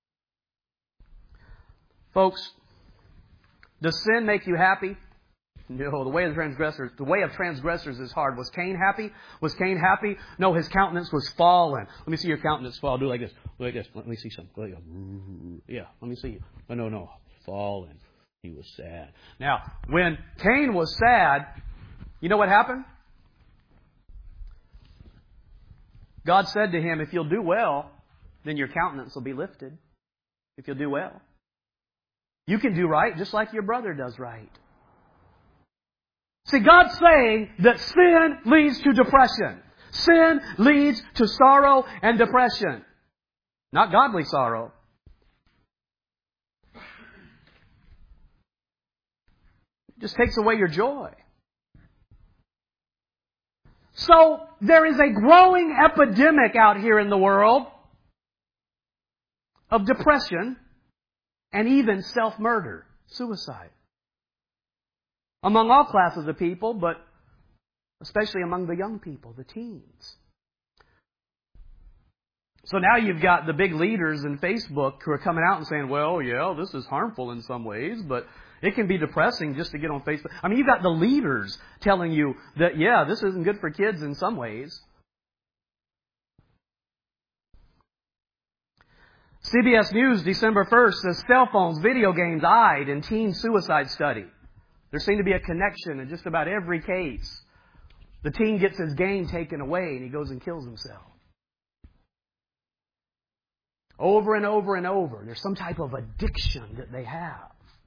Folks, does sin make you happy? No, the way of transgressors, the way of transgressors is hard. Was Cain happy? Was Cain happy? No, his countenance was fallen. Let me see your countenance fall. Do it like this. Do it like this. Let me see something. Yeah, let me see you. Oh, no, no. Fallen. He was sad. Now, when Cain was sad, you know what happened? God said to him, if you'll do well, then your countenance will be lifted. If you'll do well. You can do right just like your brother does right. See, God's saying that sin leads to depression. Sin leads to sorrow and depression. Not godly sorrow. It just takes away your joy. So, there is a growing epidemic out here in the world of depression and even self-murder, suicide. Among all classes of people, but especially among the young people, the teens. So now you've got the big leaders in Facebook who are coming out and saying, well, yeah, this is harmful in some ways, but it can be depressing just to get on Facebook. I mean, you've got the leaders telling you that, yeah, this isn't good for kids in some ways. C B S News, December first, says cell phones, video games, eyed in teen suicide study. There seemed to be a connection in just about every case. The teen gets his game taken away and he goes and kills himself. Over and over and over. There's some type of addiction that they have.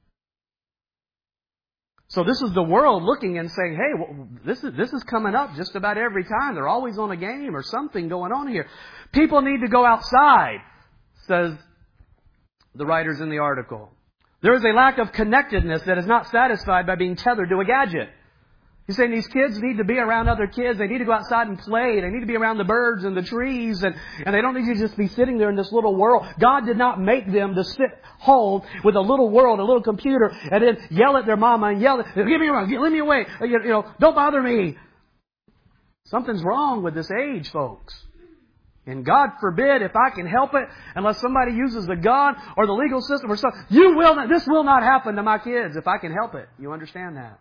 So this is the world looking and saying, hey, well, this is, this is coming up just about every time. They're always on a game or something going on here. People need to go outside, says the writers in the article. There is a lack of connectedness that is not satisfied by being tethered to a gadget. He's saying these kids need to be around other kids. They need to go outside and play. They need to be around the birds and the trees. And, and they don't need to just be sitting there in this little world. God did not make them to sit home with a little world, a little computer, and then yell at their mama and yell at, give me away, leave me away. You, you know, don't bother me. Something's wrong with this age, folks. And God forbid, if I can help it, unless somebody uses the gun or the legal system or something, you will not, this will not happen to my kids if I can help it. You understand that?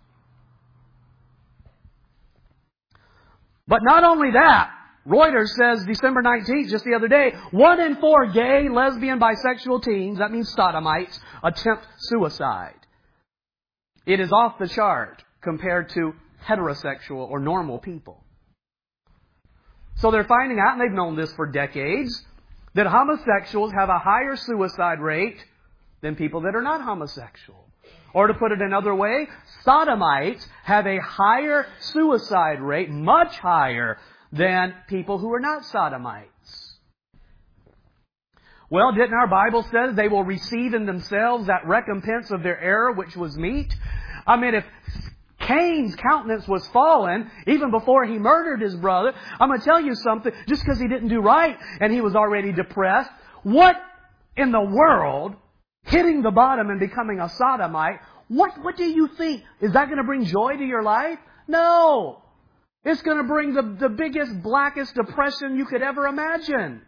But not only that, Reuters says December nineteenth, just the other day, one in four gay, lesbian, bisexual teens, that means sodomites, attempt suicide. It is off the chart compared to heterosexual or normal people. So they're finding out, and they've known this for decades, that homosexuals have a higher suicide rate than people that are not homosexual. Or to put it another way, sodomites have a higher suicide rate, much higher than people who are not sodomites. Well, didn't our Bible say they will receive in themselves that recompense of their error, which was meat? I mean, if Cain's countenance was fallen even before he murdered his brother, I'm going to tell you something, just because he didn't do right and he was already depressed, what in the world, hitting the bottom and becoming a sodomite, what, what do you think? Is that going to bring joy to your life? No. It's going to bring the, the biggest, blackest depression you could ever imagine.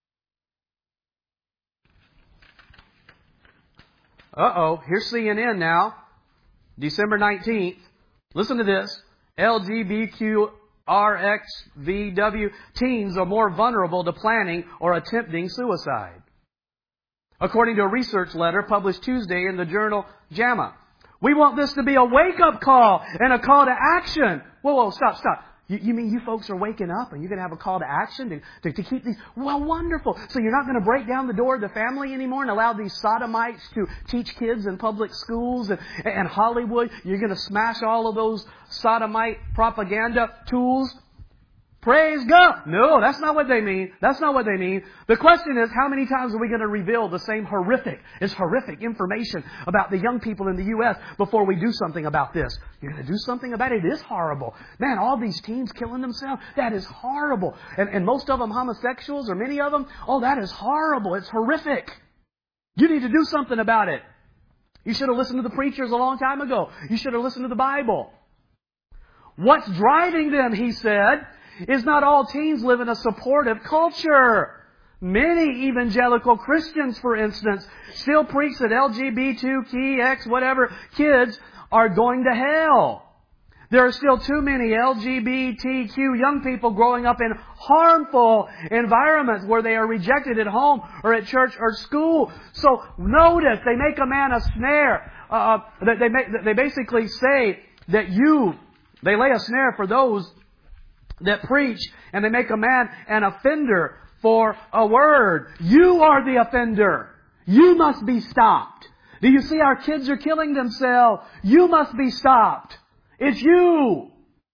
Uh-oh, here's C N N now. December nineteenth. Listen to this. L G B T Q R X V W teens are more vulnerable to planning or attempting suicide. According to a research letter published Tuesday in the journal JAMA. We want this to be a wake-up call and a call to action. Whoa, whoa, stop, stop. You, you mean you folks are waking up and you're going to have a call to action to, to, to keep these? Well, wonderful. So you're not going to break down the door of the family anymore and allow these sodomites to teach kids in public schools and, and Hollywood. You're going to smash all of those sodomite propaganda tools. Praise God. No, that's not what they mean. That's not what they mean. The question is, how many times are we going to reveal the same horrific, it's horrific information about the young people in the U S before we do something about this? You're going to do something about it? It is horrible. Man, all these teens killing themselves, that is horrible. And, and most of them homosexuals, or many of them, oh, that is horrible. It's horrific. You need to do something about it. You should have listened to the preachers a long time ago. You should have listened to the Bible. What's driving them, he said, is not all teens live in a supportive culture. Many evangelical Christians, for instance, still preach that L G B T Q, X, whatever, kids are going to hell. There are still too many L G B T Q young people growing up in harmful environments where they are rejected at home or at church or school. So notice, they make a man a snare. Uh, they, make, they basically say that you, they lay a snare for those that preach, and they make a man an offender for a word. You are the offender. You must be stopped. Do you see our kids are killing themselves? You must be stopped. It's you.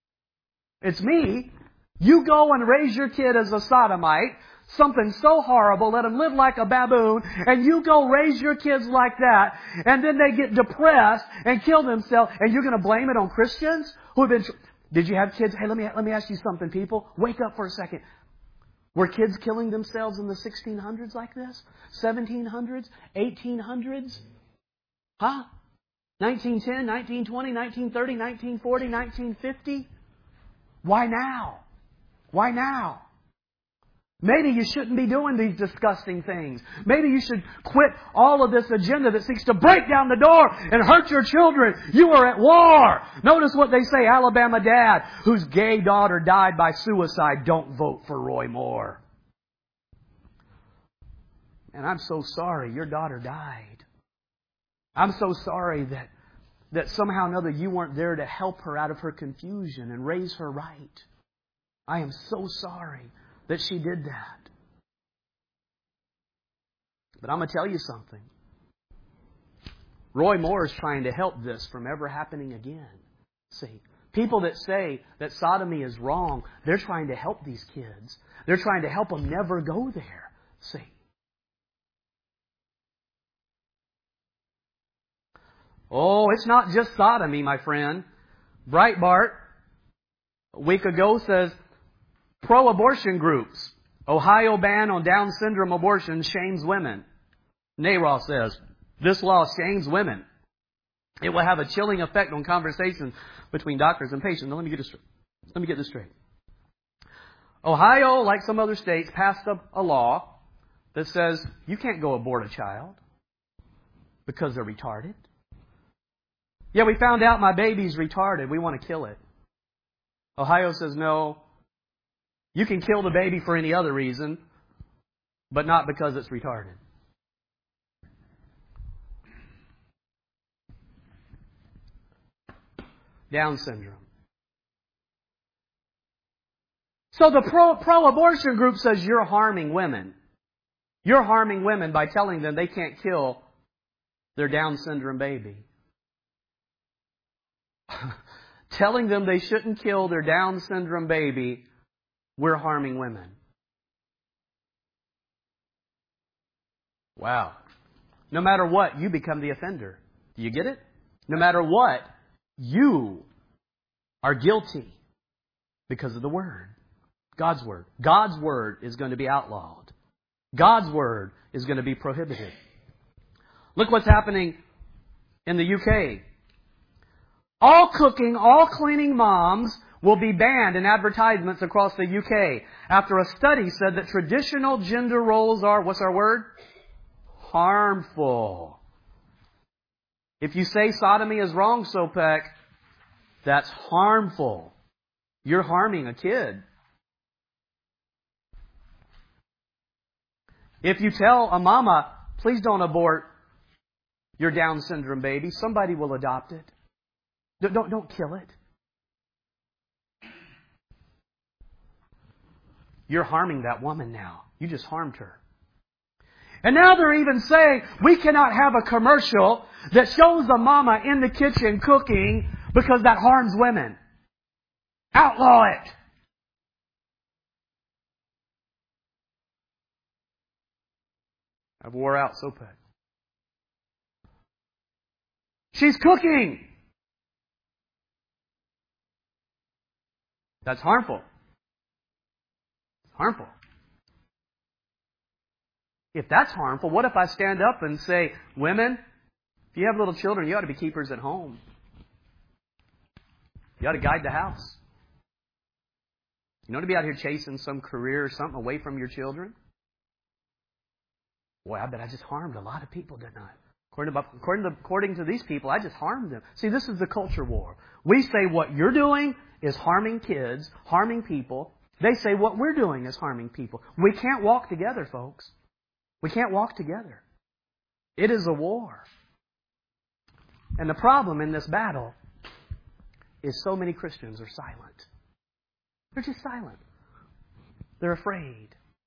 It's me. You go and raise your kid as a sodomite, something so horrible, let them live like a baboon, and you go raise your kids like that, and then they get depressed and kill themselves, and you're going to blame it on Christians who have been... Did you have kids? Hey, let me let me ask you something, people. Wake up for a second. Were kids killing themselves in the sixteen hundreds like this? seventeen hundreds? eighteen hundreds? Huh? nineteen ten, nineteen twenty, nineteen thirty, nineteen forty, nineteen fifty? Why now? Why now? Maybe you shouldn't be doing these disgusting things. Maybe you should quit all of this agenda that seeks to break down the door and hurt your children. You are at war. Notice what they say, Alabama dad whose gay daughter died by suicide, don't vote for Roy Moore. And I'm so sorry your daughter died. I'm so sorry that, that somehow or another you weren't there to help her out of her confusion and raise her right. I am so sorry that she did that. But I'm going to tell you something. Roy Moore is trying to help this from ever happening again. See, people that say that sodomy is wrong, they're trying to help these kids. They're trying to help them never go there. See. Oh, it's not just sodomy, my friend. Breitbart, a week ago, says, pro-abortion groups. Ohio ban on Down syndrome abortion shames women. NARA says, this law shames women. It will have a chilling effect on conversations between doctors and patients. Now, let me get this straight. Let me get this straight. Ohio, like some other states, passed a, a law that says you can't go abort a child because they're retarded. Yeah, we found out my baby's retarded. We want to kill it. Ohio says, no, you can kill the baby for any other reason, but not because it's retarded. Down syndrome. So the pro, pro-abortion group says you're harming women. You're harming women by telling them they can't kill their Down syndrome baby. Telling them they shouldn't kill their Down syndrome baby, we're harming women. Wow. No matter what, you become the offender. Do you get it? No matter what, you are guilty because of the Word. God's Word. God's Word is going to be outlawed. God's Word is going to be prohibited. Look what's happening in the U K. All cooking, all cleaning moms will be banned in advertisements across the U K after a study said that traditional gender roles are, what's our word? Harmful. If you say sodomy is wrong, Sopek, that's harmful. You're harming a kid. If you tell a mama, please don't abort your Down syndrome baby, somebody will adopt it. Don't, don't, don't kill it. You're harming that woman now. You just harmed her. And now they're even saying we cannot have a commercial that shows a mama in the kitchen cooking because that harms women. Outlaw it. I've wore out so bad. She's cooking. That's harmful. It's harmful. If that's harmful, what if I stand up and say, women, if you have little children, you ought to be keepers at home. You ought to guide the house. You don't want to be out here chasing some career or something away from your children. Boy, I bet I just harmed a lot of people, didn't I? According to, according to, according to these people, I just harmed them. See, this is the culture war. We say what you're doing is harming kids, harming people. They say what we're doing is harming people. We can't walk together, folks. We can't walk together. It is a war. And the problem in this battle is so many Christians are silent. They're just silent. They're afraid.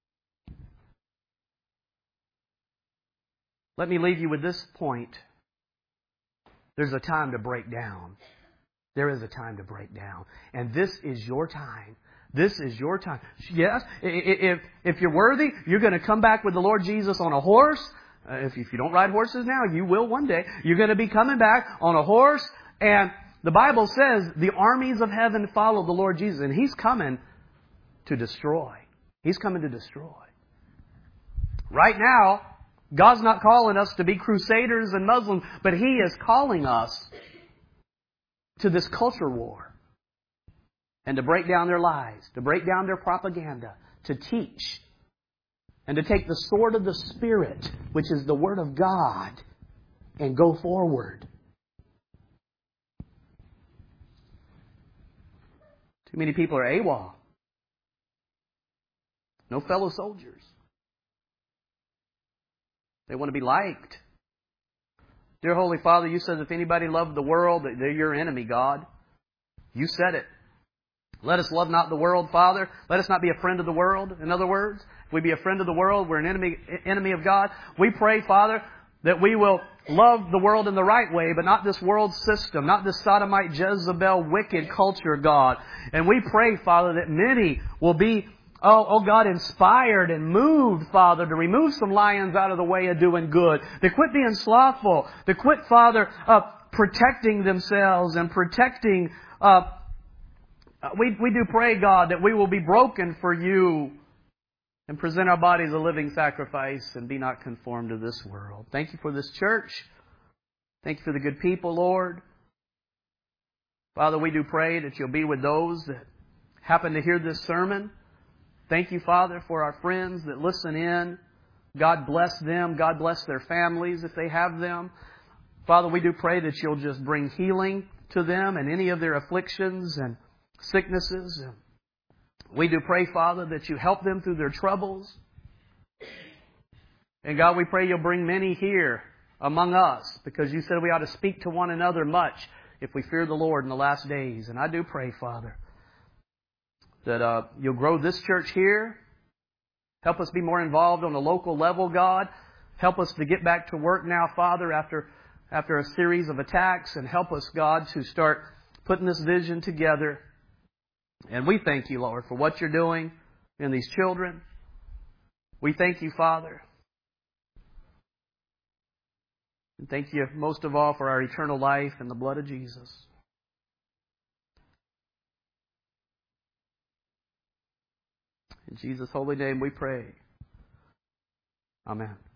Let me leave you with this point. There's a time to break down. There is a time to break down. And this is your time. This is your time. Yes, if, if you're worthy, you're going to come back with the Lord Jesus on a horse. Uh, if, if you don't ride horses now, you will one day. You're going to be coming back on a horse. And the Bible says the armies of heaven follow the Lord Jesus. And He's coming to destroy. He's coming to destroy. Right now, God's not calling us to be crusaders and Muslims, but He is calling us to this culture war. And to break down their lies, to break down their propaganda, to teach, and to take the sword of the Spirit, which is the Word of God, and go forward. Too many people are AWOL. No fellow soldiers. They want to be liked. Dear Holy Father, You said if anybody loved the world, they're Your enemy, God. You said it. Let us love not the world, Father. Let us not be a friend of the world. In other words, if we be a friend of the world, we're an enemy, enemy of God. We pray, Father, that we will love the world in the right way, but not this world system, not this sodomite, Jezebel, wicked culture, God. And we pray, Father, that many will be, oh, oh God, inspired and moved, Father, to remove some lions out of the way of doing good. To quit being slothful. To quit, Father, uh, protecting themselves and protecting Uh, we, we do pray, God, that we will be broken for You and present our bodies a living sacrifice and be not conformed to this world. Thank You for this church. Thank You for the good people, Lord. Father, we do pray that You'll be with those that happen to hear this sermon. Thank You, Father, for our friends that listen in. God bless them. God bless their families if they have them. Father, we do pray that You'll just bring healing to them and any of their afflictions and sicknesses. We do pray, Father, that You help them through their troubles. And God, we pray You'll bring many here among us, because You said we ought to speak to one another much if we fear the Lord in the last days. And I do pray, Father, that uh, You'll grow this church here. Help us be more involved on the local level, God. Help us to get back to work now, Father, after, after a series of attacks. And help us, God, to start putting this vision together. And we thank You, Lord, for what You're doing in these children. We thank You, Father. And thank You most of all for our eternal life and the blood of Jesus. In Jesus' holy name we pray. Amen.